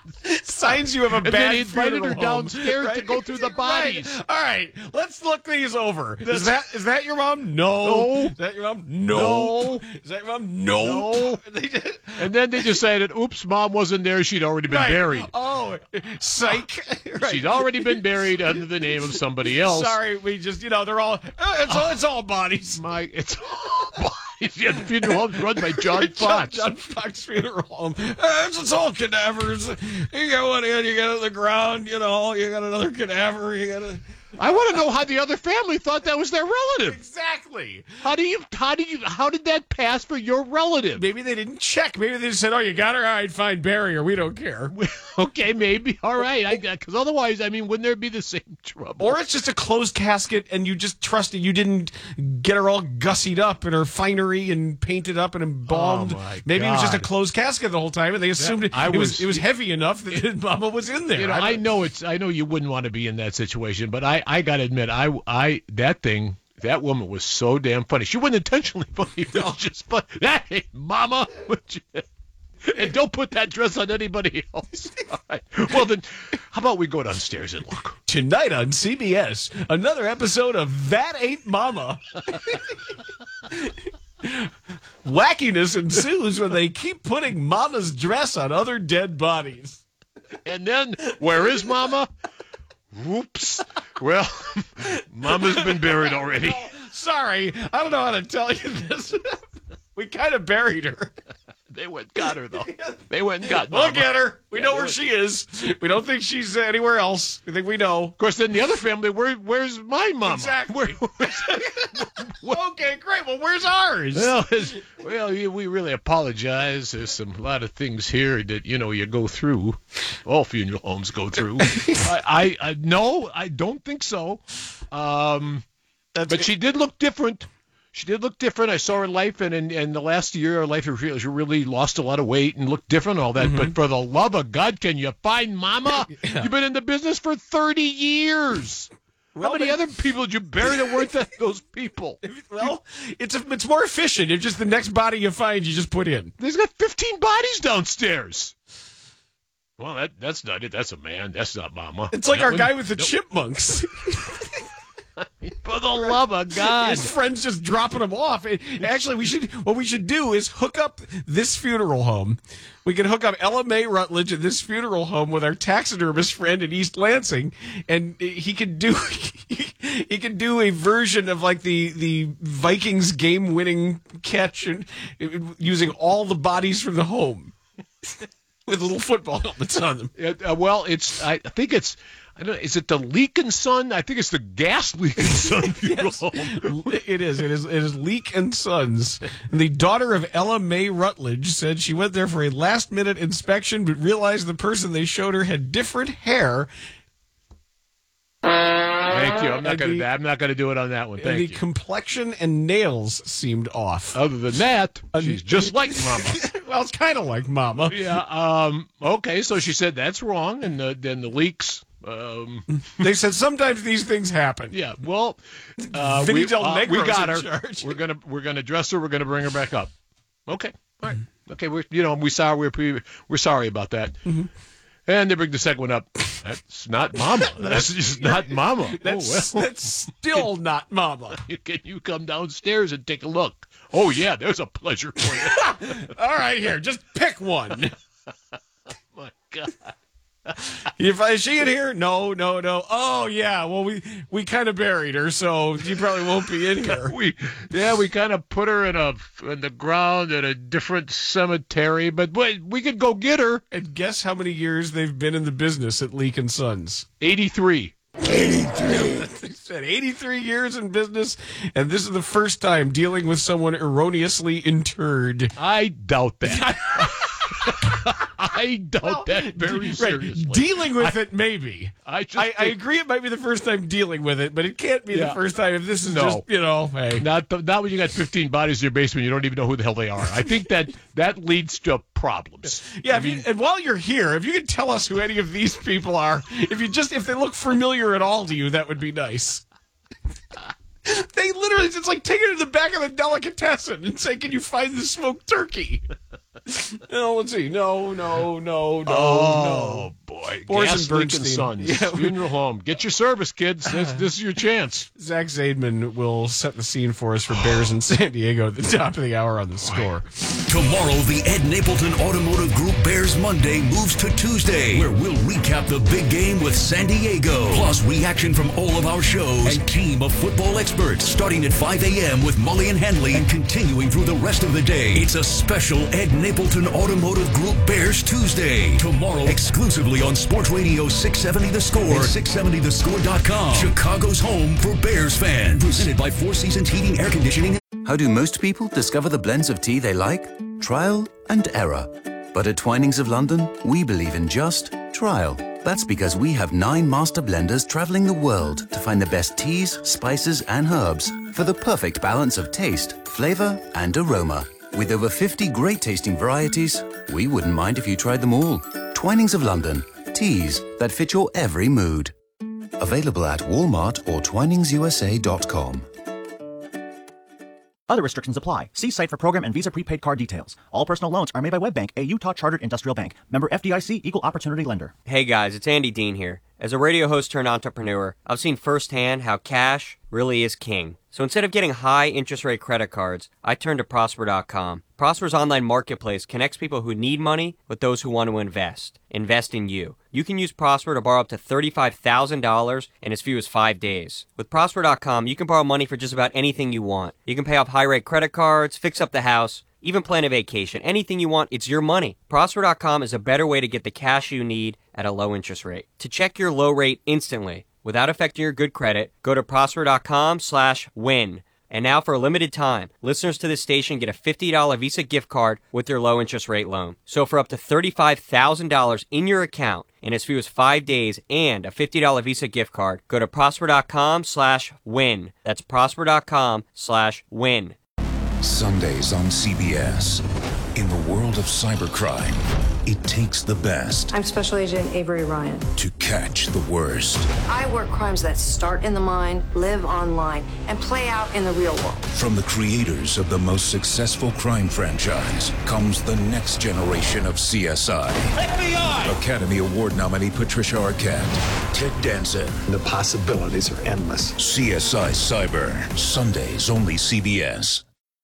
Signs you have a And bad then he invited funeral her home, downstairs right? to go through the bodies. Right. All right, let's look these over. Is that is that your mom? No. No. Is that your mom? No. No. Is that your mom? No. No. And then they decided, oops, Mom wasn't there. She'd already been Right. buried. Oh, psych. Right. She'd already been buried under the name of somebody else. Sorry, we just you know they're all uh, it's all it's all bodies. My, it's all bodies. Yeah, the funeral home's run by John Fox. John, John Fox Funeral Home. Uh, it's, it's all cadavers. You got one in, you got it on the ground. You know, you got another cadaver. You got a. I want to know how the other family thought that was their relative. Exactly. How do you? How did you? How did that pass for your relative? Maybe they didn't check. Maybe they just said, "Oh, you got her. All right, fine, bury her. We don't care." Okay, maybe. All right, I because otherwise, I mean, wouldn't there be the same trouble? Or it's just a closed casket, and you just trusted you didn't get her all gussied up in her finery and painted up and embalmed. Oh, my Maybe it was just a God. closed casket the whole time, and they assumed it, I it was was- it was heavy enough that Mama was in there. You know, I I don't- know it's. I know you wouldn't want to be in that situation, but I, I gotta admit, I, I, that thing, that woman was so damn funny. She wasn't intentionally funny. It was just funny. Hey, Mama. And don't put that dress on anybody else. All right. Well, then, how about we go downstairs and look? Tonight on C B S, another episode of That Ain't Mama. Wackiness ensues when they keep putting Mama's dress on other dead bodies. And then, where is Mama? Whoops. Well, Mama's been buried already. Sorry, I don't know how to tell you this. We kind of buried her. They went and got her, though. They went and got Mama. We'll get her. We Yeah, know they where went- she is. We don't think she's anywhere else. We think we know. Of course, then the other family, where, where's my Mama? Exactly. Where, Okay, great. Well, where's ours? Well, it's, well, you- we really apologize. There's some a lot of things here that you know you go through. All funeral homes go through. I, I, I no, I don't think so. Um, but she did look different. She did look different. I saw her life, and in, in the last year, her life she really lost a lot of weight and looked different, and all that. Mm-hmm. But for the love of God, can you find Mama? Yeah. You've been in the business for thirty years. Well, How many they- other people did you bury that weren't that, those people? Well, it's a, it's more efficient. It's just the next body you find, you just put in. There's got fifteen bodies downstairs. Well, that that's not it. That's a man. That's not Mama. It's like That our one- guy with the nope. chipmunks. For the love of God. His friend's just dropping him off. It- actually, we should what we should do is hook up this funeral home. We can hook up Ella Mae Rutledge at this funeral home with our taxidermist friend in East Lansing, and he could do he could do a version of like the the Vikings game winning catch and using all the bodies from the home. with little football helmets on them. It, uh, well, it's I think it's I don't know, is it the Leak and Son? I think it's the Gas Leak and Son funeral home. It is. It is. It is Leak and Sons. And the daughter of Ella Mae Rutledge said she went there for a last-minute inspection, but realized the person they showed her had different hair. Thank you. I'm not going to. I'm not going to do it on that one. Thank the you. The complexion and nails seemed off. Other than that, she's just like Mama. Well, it's kind of like Mama. Yeah. Um. Okay. So she said that's wrong, and the, then the leaks. Um, they said sometimes these things happen. Yeah. Well, uh, Vinny we, Del uh, we Negro's got in her. charge. We're gonna we're gonna dress her. We're gonna bring her back up. Okay. All right. Okay. We're you know we sorry we're pre- we're sorry about that. Mm-hmm. And they bring the second one up. That's not Mama. That's just not Mama. That's, oh, well. that's still not Mama. Can you come downstairs and take a look? Oh, yeah, there's a pleasure for you. All right, here, just pick one. Oh, my God. If I, is she in here? No, no, no. Oh, yeah, well, we, we kind of buried her, so she probably won't be in here. we, yeah, we kind of put her in a in the ground at a different cemetery, but we, we could go get her. And guess how many years they've been in the business at Leak and Sons? eighty-three. eighty-three. They said eighty-three years in business, and this is the first time dealing with someone erroneously interred. I doubt that. I doubt well, that very seriously. Right. Dealing with I, it, maybe. I, just I, think, I agree it might be the first time dealing with it, but it can't be yeah. the first time if this is no. just, you know, hey. Not, the, not when you got fifteen bodies in your basement, you don't even know who the hell they are. I think that that leads to problems. Yeah, I if mean, you, and while you're here, if you can tell us who any of these people are, if you just, if they look familiar at all to you, that would be nice. They literally, it's like taking it to the back of the delicatessen and say, can you find the smoked turkey? No, let's see. No, no, no, no, oh, no. boy. Boris Gas and Bernstein. Sons. Yeah. Funeral home. Get your service, kids. This, this is your chance. Zach Zaidman will set the scene for us for Bears in San Diego at the top of the hour on the Score. Tomorrow, the Ed Napleton Automotive Group Bears Monday moves to Tuesday, where we'll recap the big game with San Diego, plus reaction from all of our shows and team of football experts, starting at five a.m. with Mully and Henley and continuing through the rest of the day. It's a special Ed Napleton Automotive Group Bears Tuesday. Tomorrow, exclusively on Sports Radio six seventy The Score and six seventy the score dot com. Chicago's home for Bears fans. Presented by Four Seasons Heating, Air Conditioning. How do most people discover the blends of tea they like? Trial and error. But at Twinings of London, we believe in just trial. That's because we have nine master blenders traveling the world to find the best teas, spices, and herbs for the perfect balance of taste, flavor, and aroma. With over fifty great tasting varieties, we wouldn't mind if you tried them all. Twinings of London. Teas that fit your every mood. Available at Walmart or Twinings U S A dot com. Other restrictions apply. See site for program and Visa prepaid card details. All personal loans are made by WebBank, a Utah Chartered Industrial Bank. Member F D I C, Equal Opportunity Lender. Hey guys, it's Andy Dean here. As a radio host turned entrepreneur, I've seen firsthand how cash really is king. So instead of getting high interest rate credit cards, I turned to Prosper dot com. Prosper's online marketplace connects people who need money with those who want to invest. Invest in you. You can use Prosper to borrow up to thirty-five thousand dollars in as few as five days. With Prosper dot com, you can borrow money for just about anything you want. You can pay off high-rate credit cards, fix up the house, even plan a vacation. Anything you want, it's your money. Prosper dot com is a better way to get the cash you need at a low interest rate. To check your low rate instantly, without affecting your good credit, go to Prosper dot com slash win. And now for a limited time, listeners to this station get a fifty dollars Visa gift card with their low interest rate loan. So for up to thirty-five thousand dollars in your account in as few as five days and a fifty dollars Visa gift card, go to Prosper dot com slash win. That's Prosper dot com slash win. Sundays on C B S. In the world of cybercrime, it takes the best I'm Special Agent Avery Ryan. to catch the worst. I work crimes that start in the mind, live online, and play out in the real world. From the creators of the most successful crime franchise comes the next generation of C S I. F B I! Academy Award nominee Patricia Arquette, Ted Danson. The possibilities are endless. C S I Cyber. Sundays only C B S.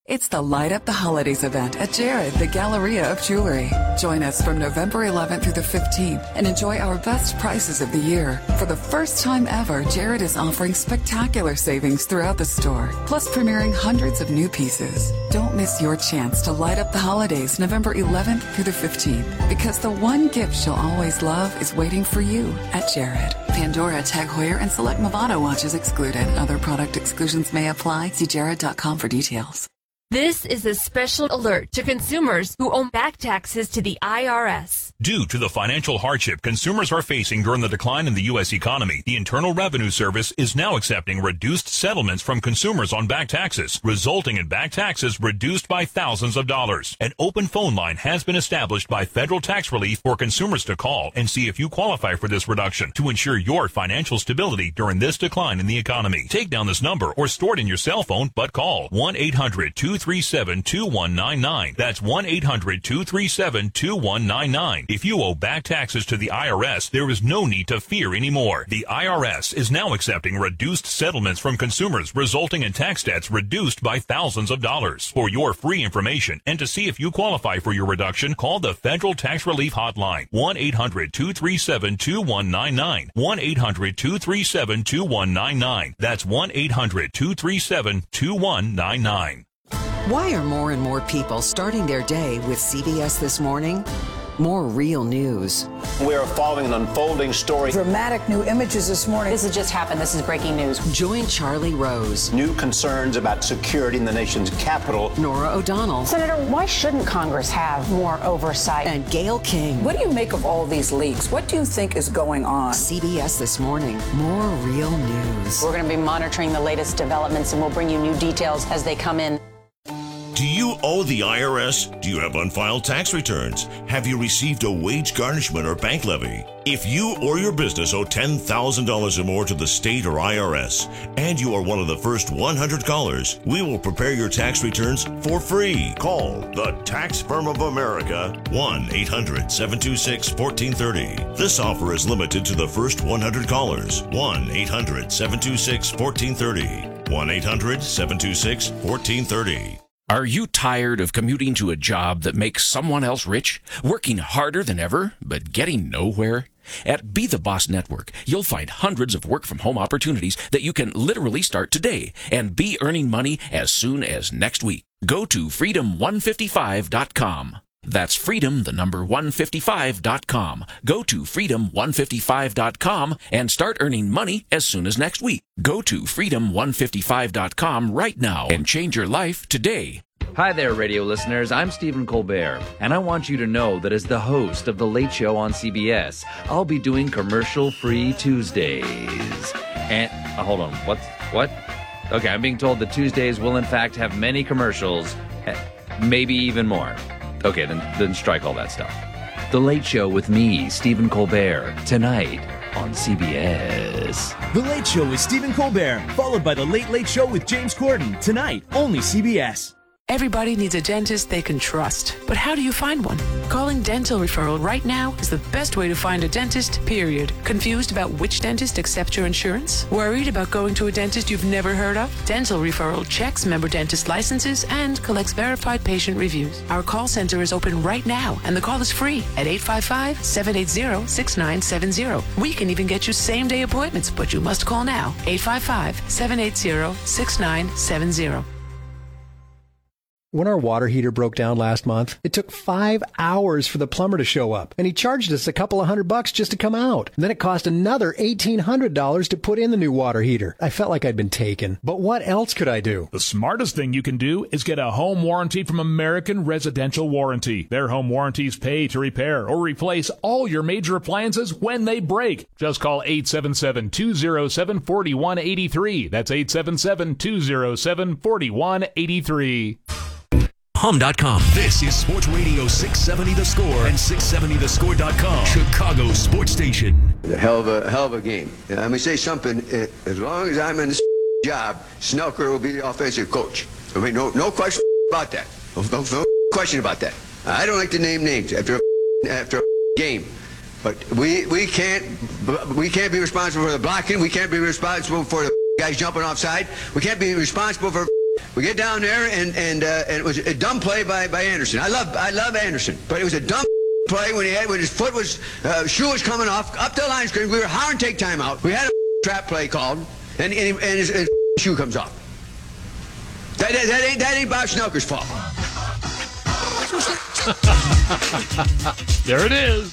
It's the Light Up the Holidays event at Jared, the Galleria of Jewelry. Join us from November eleventh through the fifteenth and enjoy our best prices of the year. For the first time ever, Jared is offering spectacular savings throughout the store, plus premiering hundreds of new pieces. Don't miss your chance to light up the holidays November eleventh through the fifteenth, because the one gift you'll always love is waiting for you at Jared. Pandora, Tag Heuer, and select Movado watches excluded. Other product exclusions may apply. See jared dot com for details. This is a special alert to consumers who owe back taxes to the I R S. Due to the financial hardship consumers are facing during the decline in the U S economy, the Internal Revenue Service is now accepting reduced settlements from consumers on back taxes, resulting in back taxes reduced by thousands of dollars. An open phone line has been established by Federal Tax Relief for consumers to call and see if you qualify for this reduction to ensure your financial stability during this decline in the economy. Take down this number or store it in your cell phone, but call one eight hundred two three seven two one nine nine. That's one eight hundred two three seven two one nine nine. If you owe back taxes to the I R S, there is no need to fear anymore. The I R S is now accepting reduced settlements from consumers, resulting in tax debts reduced by thousands of dollars. For your free information and to see if you qualify for your reduction, call the Federal Tax Relief Hotline, one eight hundred two three seven two one nine nine. one eight hundred two three seven two one nine nine. That's one eight hundred two three seven two one nine nine. Why are more and more people starting their day with C B S This Morning? More real news. We are following an unfolding story. Dramatic new images this morning. This has just happened. This is breaking news. Join Charlie Rose. New concerns about security in the nation's capital. Nora O'Donnell. Senator, why shouldn't Congress have more oversight? And Gayle King. What do you make of all these leaks? What do you think is going on? C B S This Morning. More real news. We're going to be monitoring the latest developments, and we'll bring you new details as they come in. Do you owe the I R S? Do you have unfiled tax returns? Have you received a wage garnishment or bank levy? If you or your business owe ten thousand dollars or more to the state or I R S, and you are one of the first one hundred callers, we will prepare your tax returns for free. Call the Tax Firm of America, one eight hundred seven two six one four three zero. This offer is limited to the first one hundred callers, one eight hundred seven two six one four three zero, one eight hundred seven two six one four three zero. Are you tired of commuting to a job that makes someone else rich, working harder than ever, but getting nowhere? At Be The Boss Network, you'll find hundreds of work-from-home opportunities that you can literally start today and be earning money as soon as next week. Go to freedom one fifty-five dot com. That's freedom, the number one fifty-five dot com. Go to freedom one fifty-five dot com and start earning money as soon as next week. Go to freedom one fifty-five dot com right now and change your life today. Hi there, radio listeners. I'm Stephen Colbert, and I want you to know that as the host of The Late Show on C B S, I'll be doing commercial-free Tuesdays. And, uh, hold on, what? What? Okay, I'm being told that Tuesdays will in fact have many commercials, maybe even more. Okay, then, then strike all that stuff. The Late Show with me, Stephen Colbert, tonight on C B S. The Late Show with Stephen Colbert, followed by The Late Late Show with James Corden, tonight, only C B S. Everybody needs a dentist they can trust. But how do you find one? Calling Dental Referral right now is the best way to find a dentist, period. Confused about which dentist accepts your insurance? Worried about going to a dentist you've never heard of? Dental Referral checks member dentist licenses and collects verified patient reviews. Our call center is open right now, and the call is free at eight five five, seven eight zero, six nine seven zero. We can even get you same-day appointments, but you must call now. eight five five, seven eight zero, six nine seven zero. When our water heater broke down last month, it took five hours for the plumber to show up, and he charged us a couple of hundred bucks just to come out. And then it cost another eighteen hundred dollars to put in the new water heater. I felt like I'd been taken. But what else could I do? The smartest thing you can do is get a home warranty from American Residential Warranty. Their home warranties pay to repair or replace all your major appliances when they break. Just call eight seven seven, two zero seven, four one eight three. That's eight seven seven, two zero seven, four one eight three. hum dot com. This is Sports Radio six seventy The Score and six seventy the score dot com, Chicago's sports station. A hell of a hell of a game. And let me say something. As long as I'm in this job, Snelker will be the offensive coach. I mean, no, no question about that. No, no, no question about that. I don't like to name names after a, after a game, but we we can't we can't be responsible for the blocking. We can't be responsible for the guys jumping offside. We can't be responsible for We get down there, and and, uh, and it was a dumb play by, by Anderson. I love I love Anderson, but it was a dumb play when he had when his foot was uh, shoe was coming off up the line screen. We were hollering take timeout. We had a trap play called, and and, he, and his, his shoe comes off. That, that, that ain't that ain't Bob Schnelker's fault. There it is.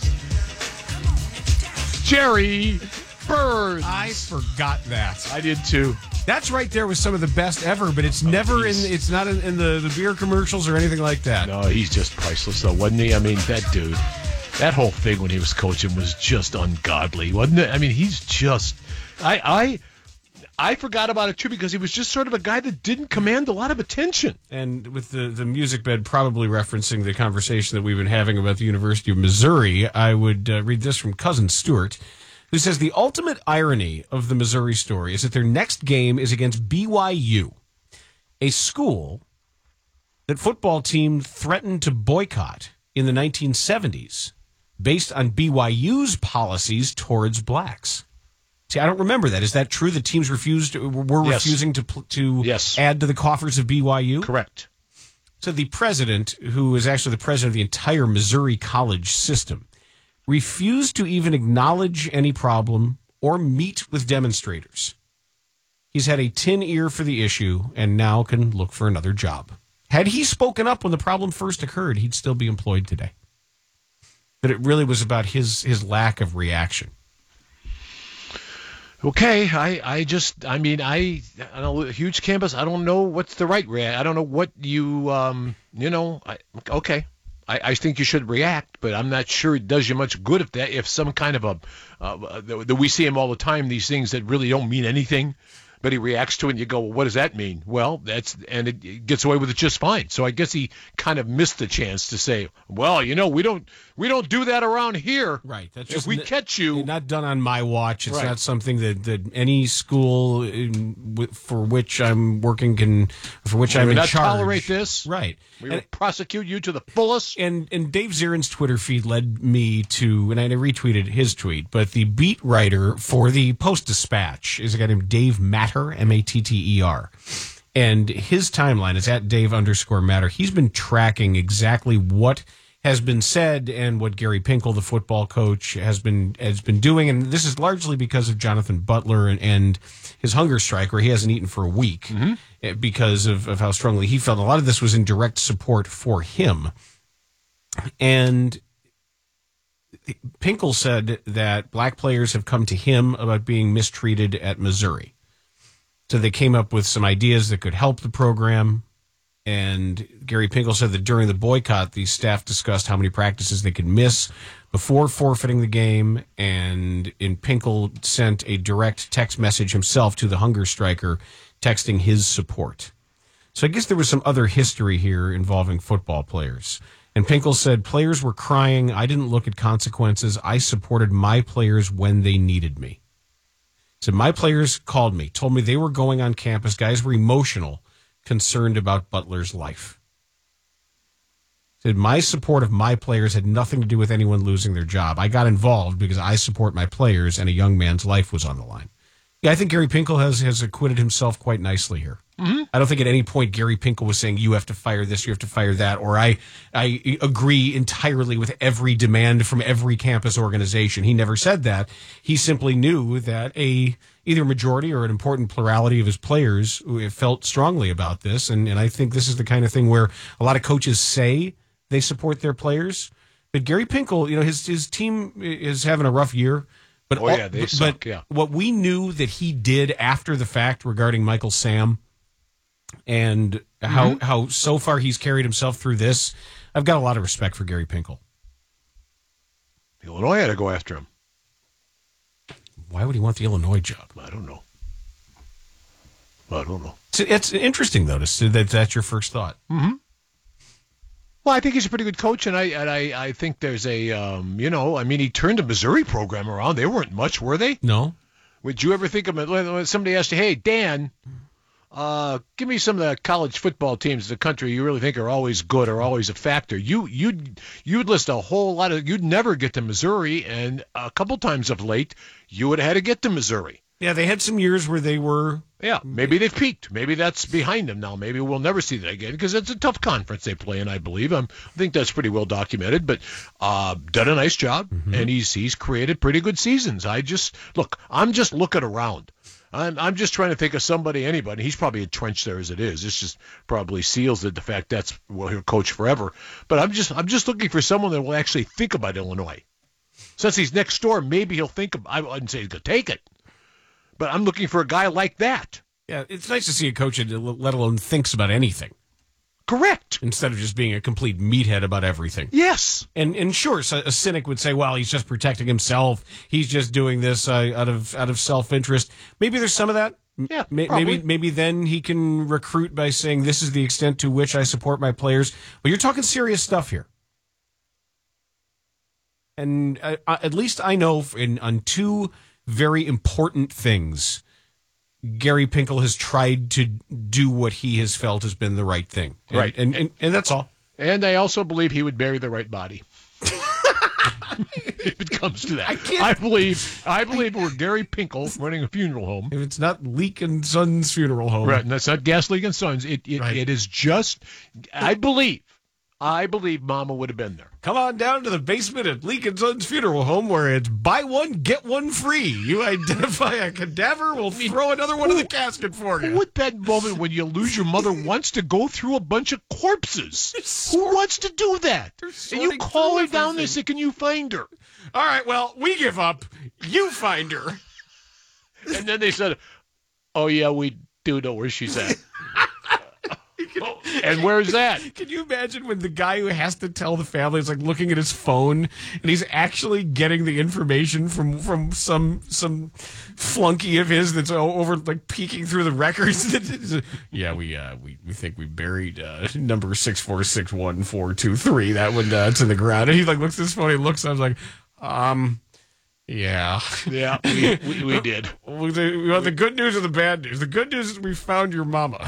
Jerry Burns. I forgot that. I did too. That's right there with some of the best ever, but it's oh, never geez. in. It's not in, in the, the beer commercials or anything like that. No, he's just priceless, though, wasn't he? I mean, that dude, that whole thing when he was coaching was just ungodly, wasn't it? I mean, he's just. I I I forgot about it too because he was just sort of a guy that didn't command a lot of attention. And with the the music bed probably referencing the conversation that we've been having about the University of Missouri, I would uh, read this from Cousin Stuart, who says the ultimate irony of the Missouri story is that their next game is against B Y U, a school that football team threatened to boycott in the nineteen seventies based on B Y U's policies towards blacks. See, I don't remember that. Is that true? The teams refused, were yes. refusing to to yes. add to the coffers of B Y U? Correct. So the president, who is actually the president of the entire Missouri college system, refused to even acknowledge any problem or meet with demonstrators. He's had a tin ear for the issue and now can look for another job. Had he spoken up when the problem first occurred, he'd still be employed today. But it really was about his his lack of reaction. Okay, I, I just, I mean, I, I don't know, huge campus, I don't know what's the right reaction. I don't know what you, um, you know, I, okay. I, I think you should react, but I'm not sure it does you much good if that if some kind of a uh, that we see him all the time, these things that really don't mean anything, but he reacts to it and you go, well, what does that mean? Well, that's and it, it gets away with it just fine. So I guess he kind of missed the chance to say, well, you know, we don't we don't do that around here. Right. That's if just we n- catch you, not done on my watch. It's right. not something that, that any school in, w- for which I'm working can for which we I'm in not charge. Tolerate this. Right. We and, will prosecute you to the fullest. And and Dave Zirin's Twitter feed led me to, and I retweeted his tweet, but the beat writer for the Post-Dispatch is a guy named Dave Matter, M A T T E R. And his timeline is at Dave underscore Matter. He's been tracking exactly what has been said and what Gary Pinkel, the football coach, has been has been doing. And this is largely because of Jonathan Butler and, and his hunger strike, where he hasn't eaten for a week mm-hmm. because of, of how strongly he felt. A lot of this was in direct support for him. And Pinkel said that black players have come to him about being mistreated at Missouri. So they came up with some ideas that could help the program. And Gary Pinkel said that during the boycott, the staff discussed how many practices they could miss before forfeiting the game. And in Pinkel sent a direct text message himself to the hunger striker, texting his support. So I guess there was some other history here involving football players. And Pinkel said, players were crying. I didn't look at consequences. I supported my players when they needed me. So my players called me, told me they were going on campus. Guys were emotional, concerned about Butler's life. Said my support of my players had nothing to do with anyone losing their job. I got involved because I support my players and a young man's life was on the line. Yeah, I think Gary Pinkel has, has acquitted himself quite nicely here. Mm-hmm. I don't think at any point Gary Pinkel was saying, you have to fire this, you have to fire that, or I, I agree entirely with every demand from every campus organization. He never said that. He simply knew that a either majority or an important plurality of his players felt strongly about this, and, and I think this is the kind of thing where a lot of coaches say they support their players. But Gary Pinkel, you know, his his team is having a rough year. But, oh, yeah, they but, suck, but yeah. what we knew that he did after the fact regarding Michael Sam and how mm-hmm. how so far he's carried himself through this, I've got a lot of respect for Gary Pinkel. Illinois had to go after him. Why would he want the Illinois job? I don't know. I don't know. It's, it's interesting, though, to see that that's your first thought. Mm-hmm. Well, I think he's a pretty good coach, and I and I, I think there's a, um, you know, I mean, he turned the Missouri program around. They weren't much, were they? No. Would you ever think of it when somebody asked you, hey, Dan, uh, give me some of the college football teams in the country you really think are always good or always a factor? You, you'd, you'd list a whole lot of, you'd never get to Missouri, and a couple times of late, you would have had to get to Missouri. Yeah, they had some years where they were... Yeah, maybe they've peaked. Maybe that's behind them now. Maybe we'll never see that again because it's a tough conference they play in, I believe. Um, I think that's pretty well documented, but uh, done a nice job, mm-hmm. and he's he's created pretty good seasons. I just, look, I'm just looking around. I'm I'm just trying to think of somebody, anybody. He's probably entrenched there as it is. This just probably seals it, the fact that's, well, he'll coach forever. But I'm just I'm just looking for someone that will actually think about Illinois. Since he's next door, maybe he'll think of, I wouldn't say he's going to take it. But I'm looking for a guy like that. Yeah, it's nice to see a coach that let alone thinks about anything. Correct. Instead of just being a complete meathead about everything. Yes. And and sure, a cynic would say, well, he's just protecting himself. He's just doing this uh, out of out of self-interest. Maybe there's some of that. Yeah, maybe, maybe maybe then he can recruit by saying, this is the extent to which I support my players. But you're talking serious stuff here. And uh, at least I know in, on two very important things, Gary Pinkel has tried to do what he has felt has been the right thing. And, right. And, and and that's all. And I also believe he would bury the right body. If it comes to that. I, can't, I believe I believe we're Gary Pinkel running a funeral home. If it's not Leak and Sons Funeral Home. Right, and that's not Gas Leak and Sons. It it, right. it is just, I believe, I believe Mama would have been there. Come on down to the basement at Leak and Sons Funeral Home where it's buy one, get one free. You identify a cadaver, we'll throw another one who, in the casket for you. Who at that moment when you lose your mother wants to go through a bunch of corpses? Sort- who wants to do that? And you call her down there, say, can you find her? All right, well, we give up. You find her. And then they said, oh, yeah, we do know where she's at. Oh, and where's that? Can you imagine when the guy who has to tell the family is like looking at his phone and he's actually getting the information from, from some some flunky of his that's over like peeking through the records? yeah, we uh we, we think we buried uh, number six four six one four two three. That one uh, it's in the ground. And he like looks at his phone. He looks. I was like, um. Yeah. Yeah, we, we, we did. We want the good news or the bad news? The good news is we found your mama.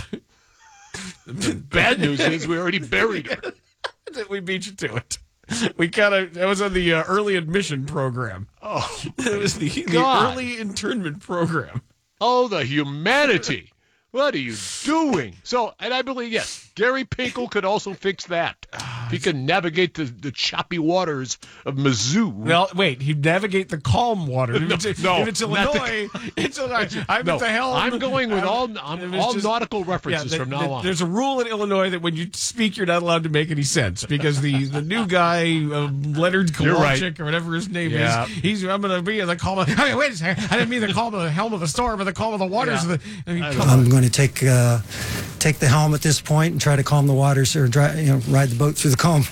The bad news is we already buried her. We beat you to it. We kind of, that was on the uh, early admission program. Oh, that was the, the early internment program. Oh, the humanity. What are you doing? So, and I believe, yes, Gary Pinkel could also fix that. He can navigate the, the choppy waters of Mizzou. Well, wait, he'd navigate the calm waters. No, if it's, no, if it's Illinois, the, it's Illinois. I'm no, at the helm. I'm going with all I'm, all just, nautical references yeah, the, from now the, on. There's a rule in Illinois that when you speak, you're not allowed to make any sense because the, the new guy, uh, Leonard Kowalczyk, right. or whatever his name yeah. is, he's I'm going to be in the calm of, I mean, wait a second, I didn't mean the calm of the helm of the storm, but the calm of the waters. Yeah. Of the, I mean, I'm going to take uh, take the helm at this point and try to calm the waters or dry, you know, ride the boat through the calm.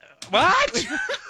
What?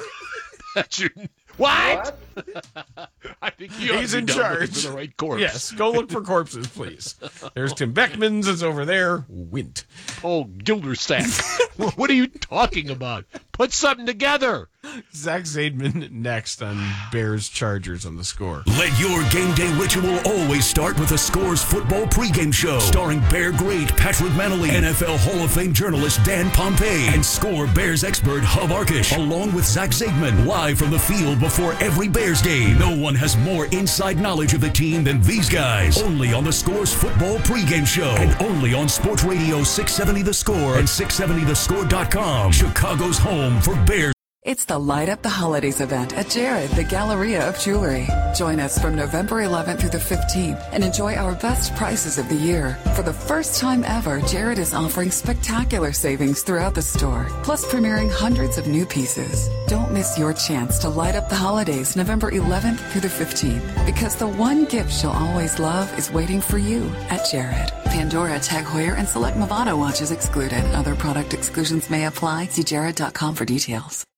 That's your what? what? I think he's in charge. For the right corpse. Yes, go look for corpses, please. There's Tim Beckman's. It's over there. Wint. Oh, Gilderstadt. What are you talking about? Put something together. Zach Zaidman next on Bears Chargers on the Score. Let your game day ritual always start with the Score's football pregame show, starring Bear great Patrick Manley, N F L Hall of Fame journalist Dan Pompei, and Score Bears expert Hub Arkish, along with Zach Zaidman, live from the field before every Bears game. No one has more inside knowledge of the team than these guys. Only on the Score's football pregame show, and only on Sports Radio six seventy The Score and six seventy the score dot com, Chicago's home for Bears. It's the Light Up the Holidays event at Jared, the Galleria of Jewelry. Join us from November eleventh through the fifteenth and enjoy our best prices of the year. For the first time ever, Jared is offering spectacular savings throughout the store, plus premiering hundreds of new pieces. Don't miss your chance to light up the holidays November eleventh through the fifteenth, because the one gift she'll always love is waiting for you at Jared. Pandora, Tag Heuer, and select Movado watches excluded. Other product exclusions may apply. See jared dot com for details.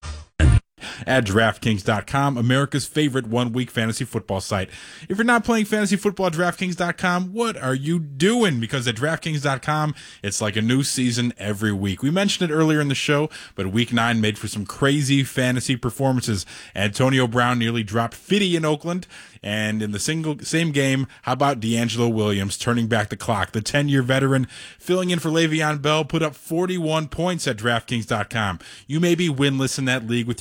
At DraftKings dot com, America's favorite one-week fantasy football site. If you're not playing fantasy football at DraftKings dot com, what are you doing? Because at DraftKings dot com, it's like a new season every week. We mentioned it earlier in the show, but Week nine made for some crazy fantasy performances. Antonio Brown nearly dropped fifty in Oakland, and in the single same game, how about D'Angelo Williams turning back the clock? The ten-year veteran filling in for Le'Veon Bell put up forty-one points at DraftKings dot com. You may be winless in that league with your coworkers,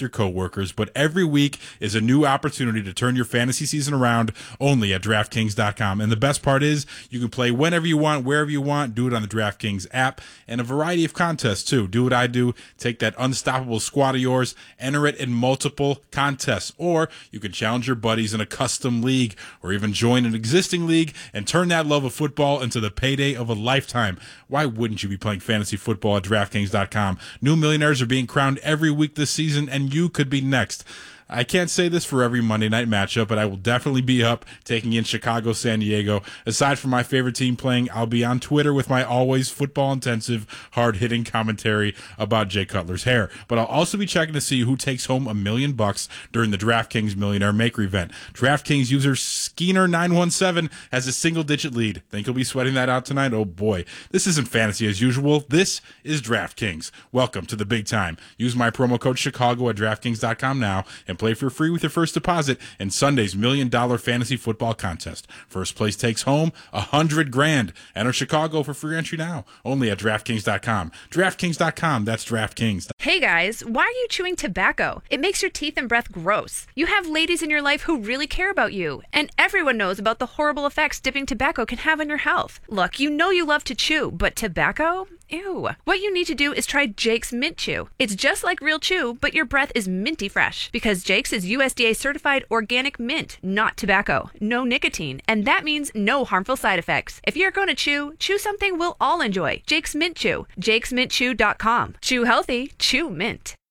workers, but every week is a new opportunity to turn your fantasy season around only at DraftKings dot com. And the best part is you can play whenever you want, wherever you want, do it on the DraftKings app, and a variety of contests too. Do what I do, take that unstoppable squad of yours, enter it in multiple contests, or you can challenge your buddies in a custom league, or even join an existing league and turn that love of football into the payday of a lifetime. Why wouldn't you be playing fantasy football at DraftKings dot com? New millionaires are being crowned every week this season, and you could be next. I can't say this for every Monday night matchup, but I will definitely be up taking in Chicago, San Diego. Aside from my favorite team playing, I'll be on Twitter with my always football-intensive, hard-hitting commentary about Jay Cutler's hair. But I'll also be checking to see who takes home a million bucks during the DraftKings Millionaire Maker event. DraftKings user Skeener nine one seven has a single-digit lead. Think he'll be sweating that out tonight? Oh boy. This isn't fantasy as usual. This is DraftKings. Welcome to the big time. Use my promo code Chicago at DraftKings dot com now and play for free with your first deposit in Sunday's million dollar fantasy football contest. First place takes home a hundred grand. Enter Chicago for free entry now, only at DraftKings dot com. DraftKings dot com, that's DraftKings. Hey guys, why are you chewing tobacco? It makes your teeth and breath gross. You have ladies in your life who really care about you, and everyone knows about the horrible effects dipping tobacco can have on your health. Look, you know you love to chew, but tobacco? Ew. What you need to do is try Jake's Mint Chew. It's just like real chew, but your breath is minty fresh because Jake's is U S D A certified organic mint, not tobacco, no nicotine, and that means no harmful side effects. If you're going to chew, chew something we'll all enjoy. Jake's Mint Chew. jakes mint chew dot com. Chew healthy, chew mint.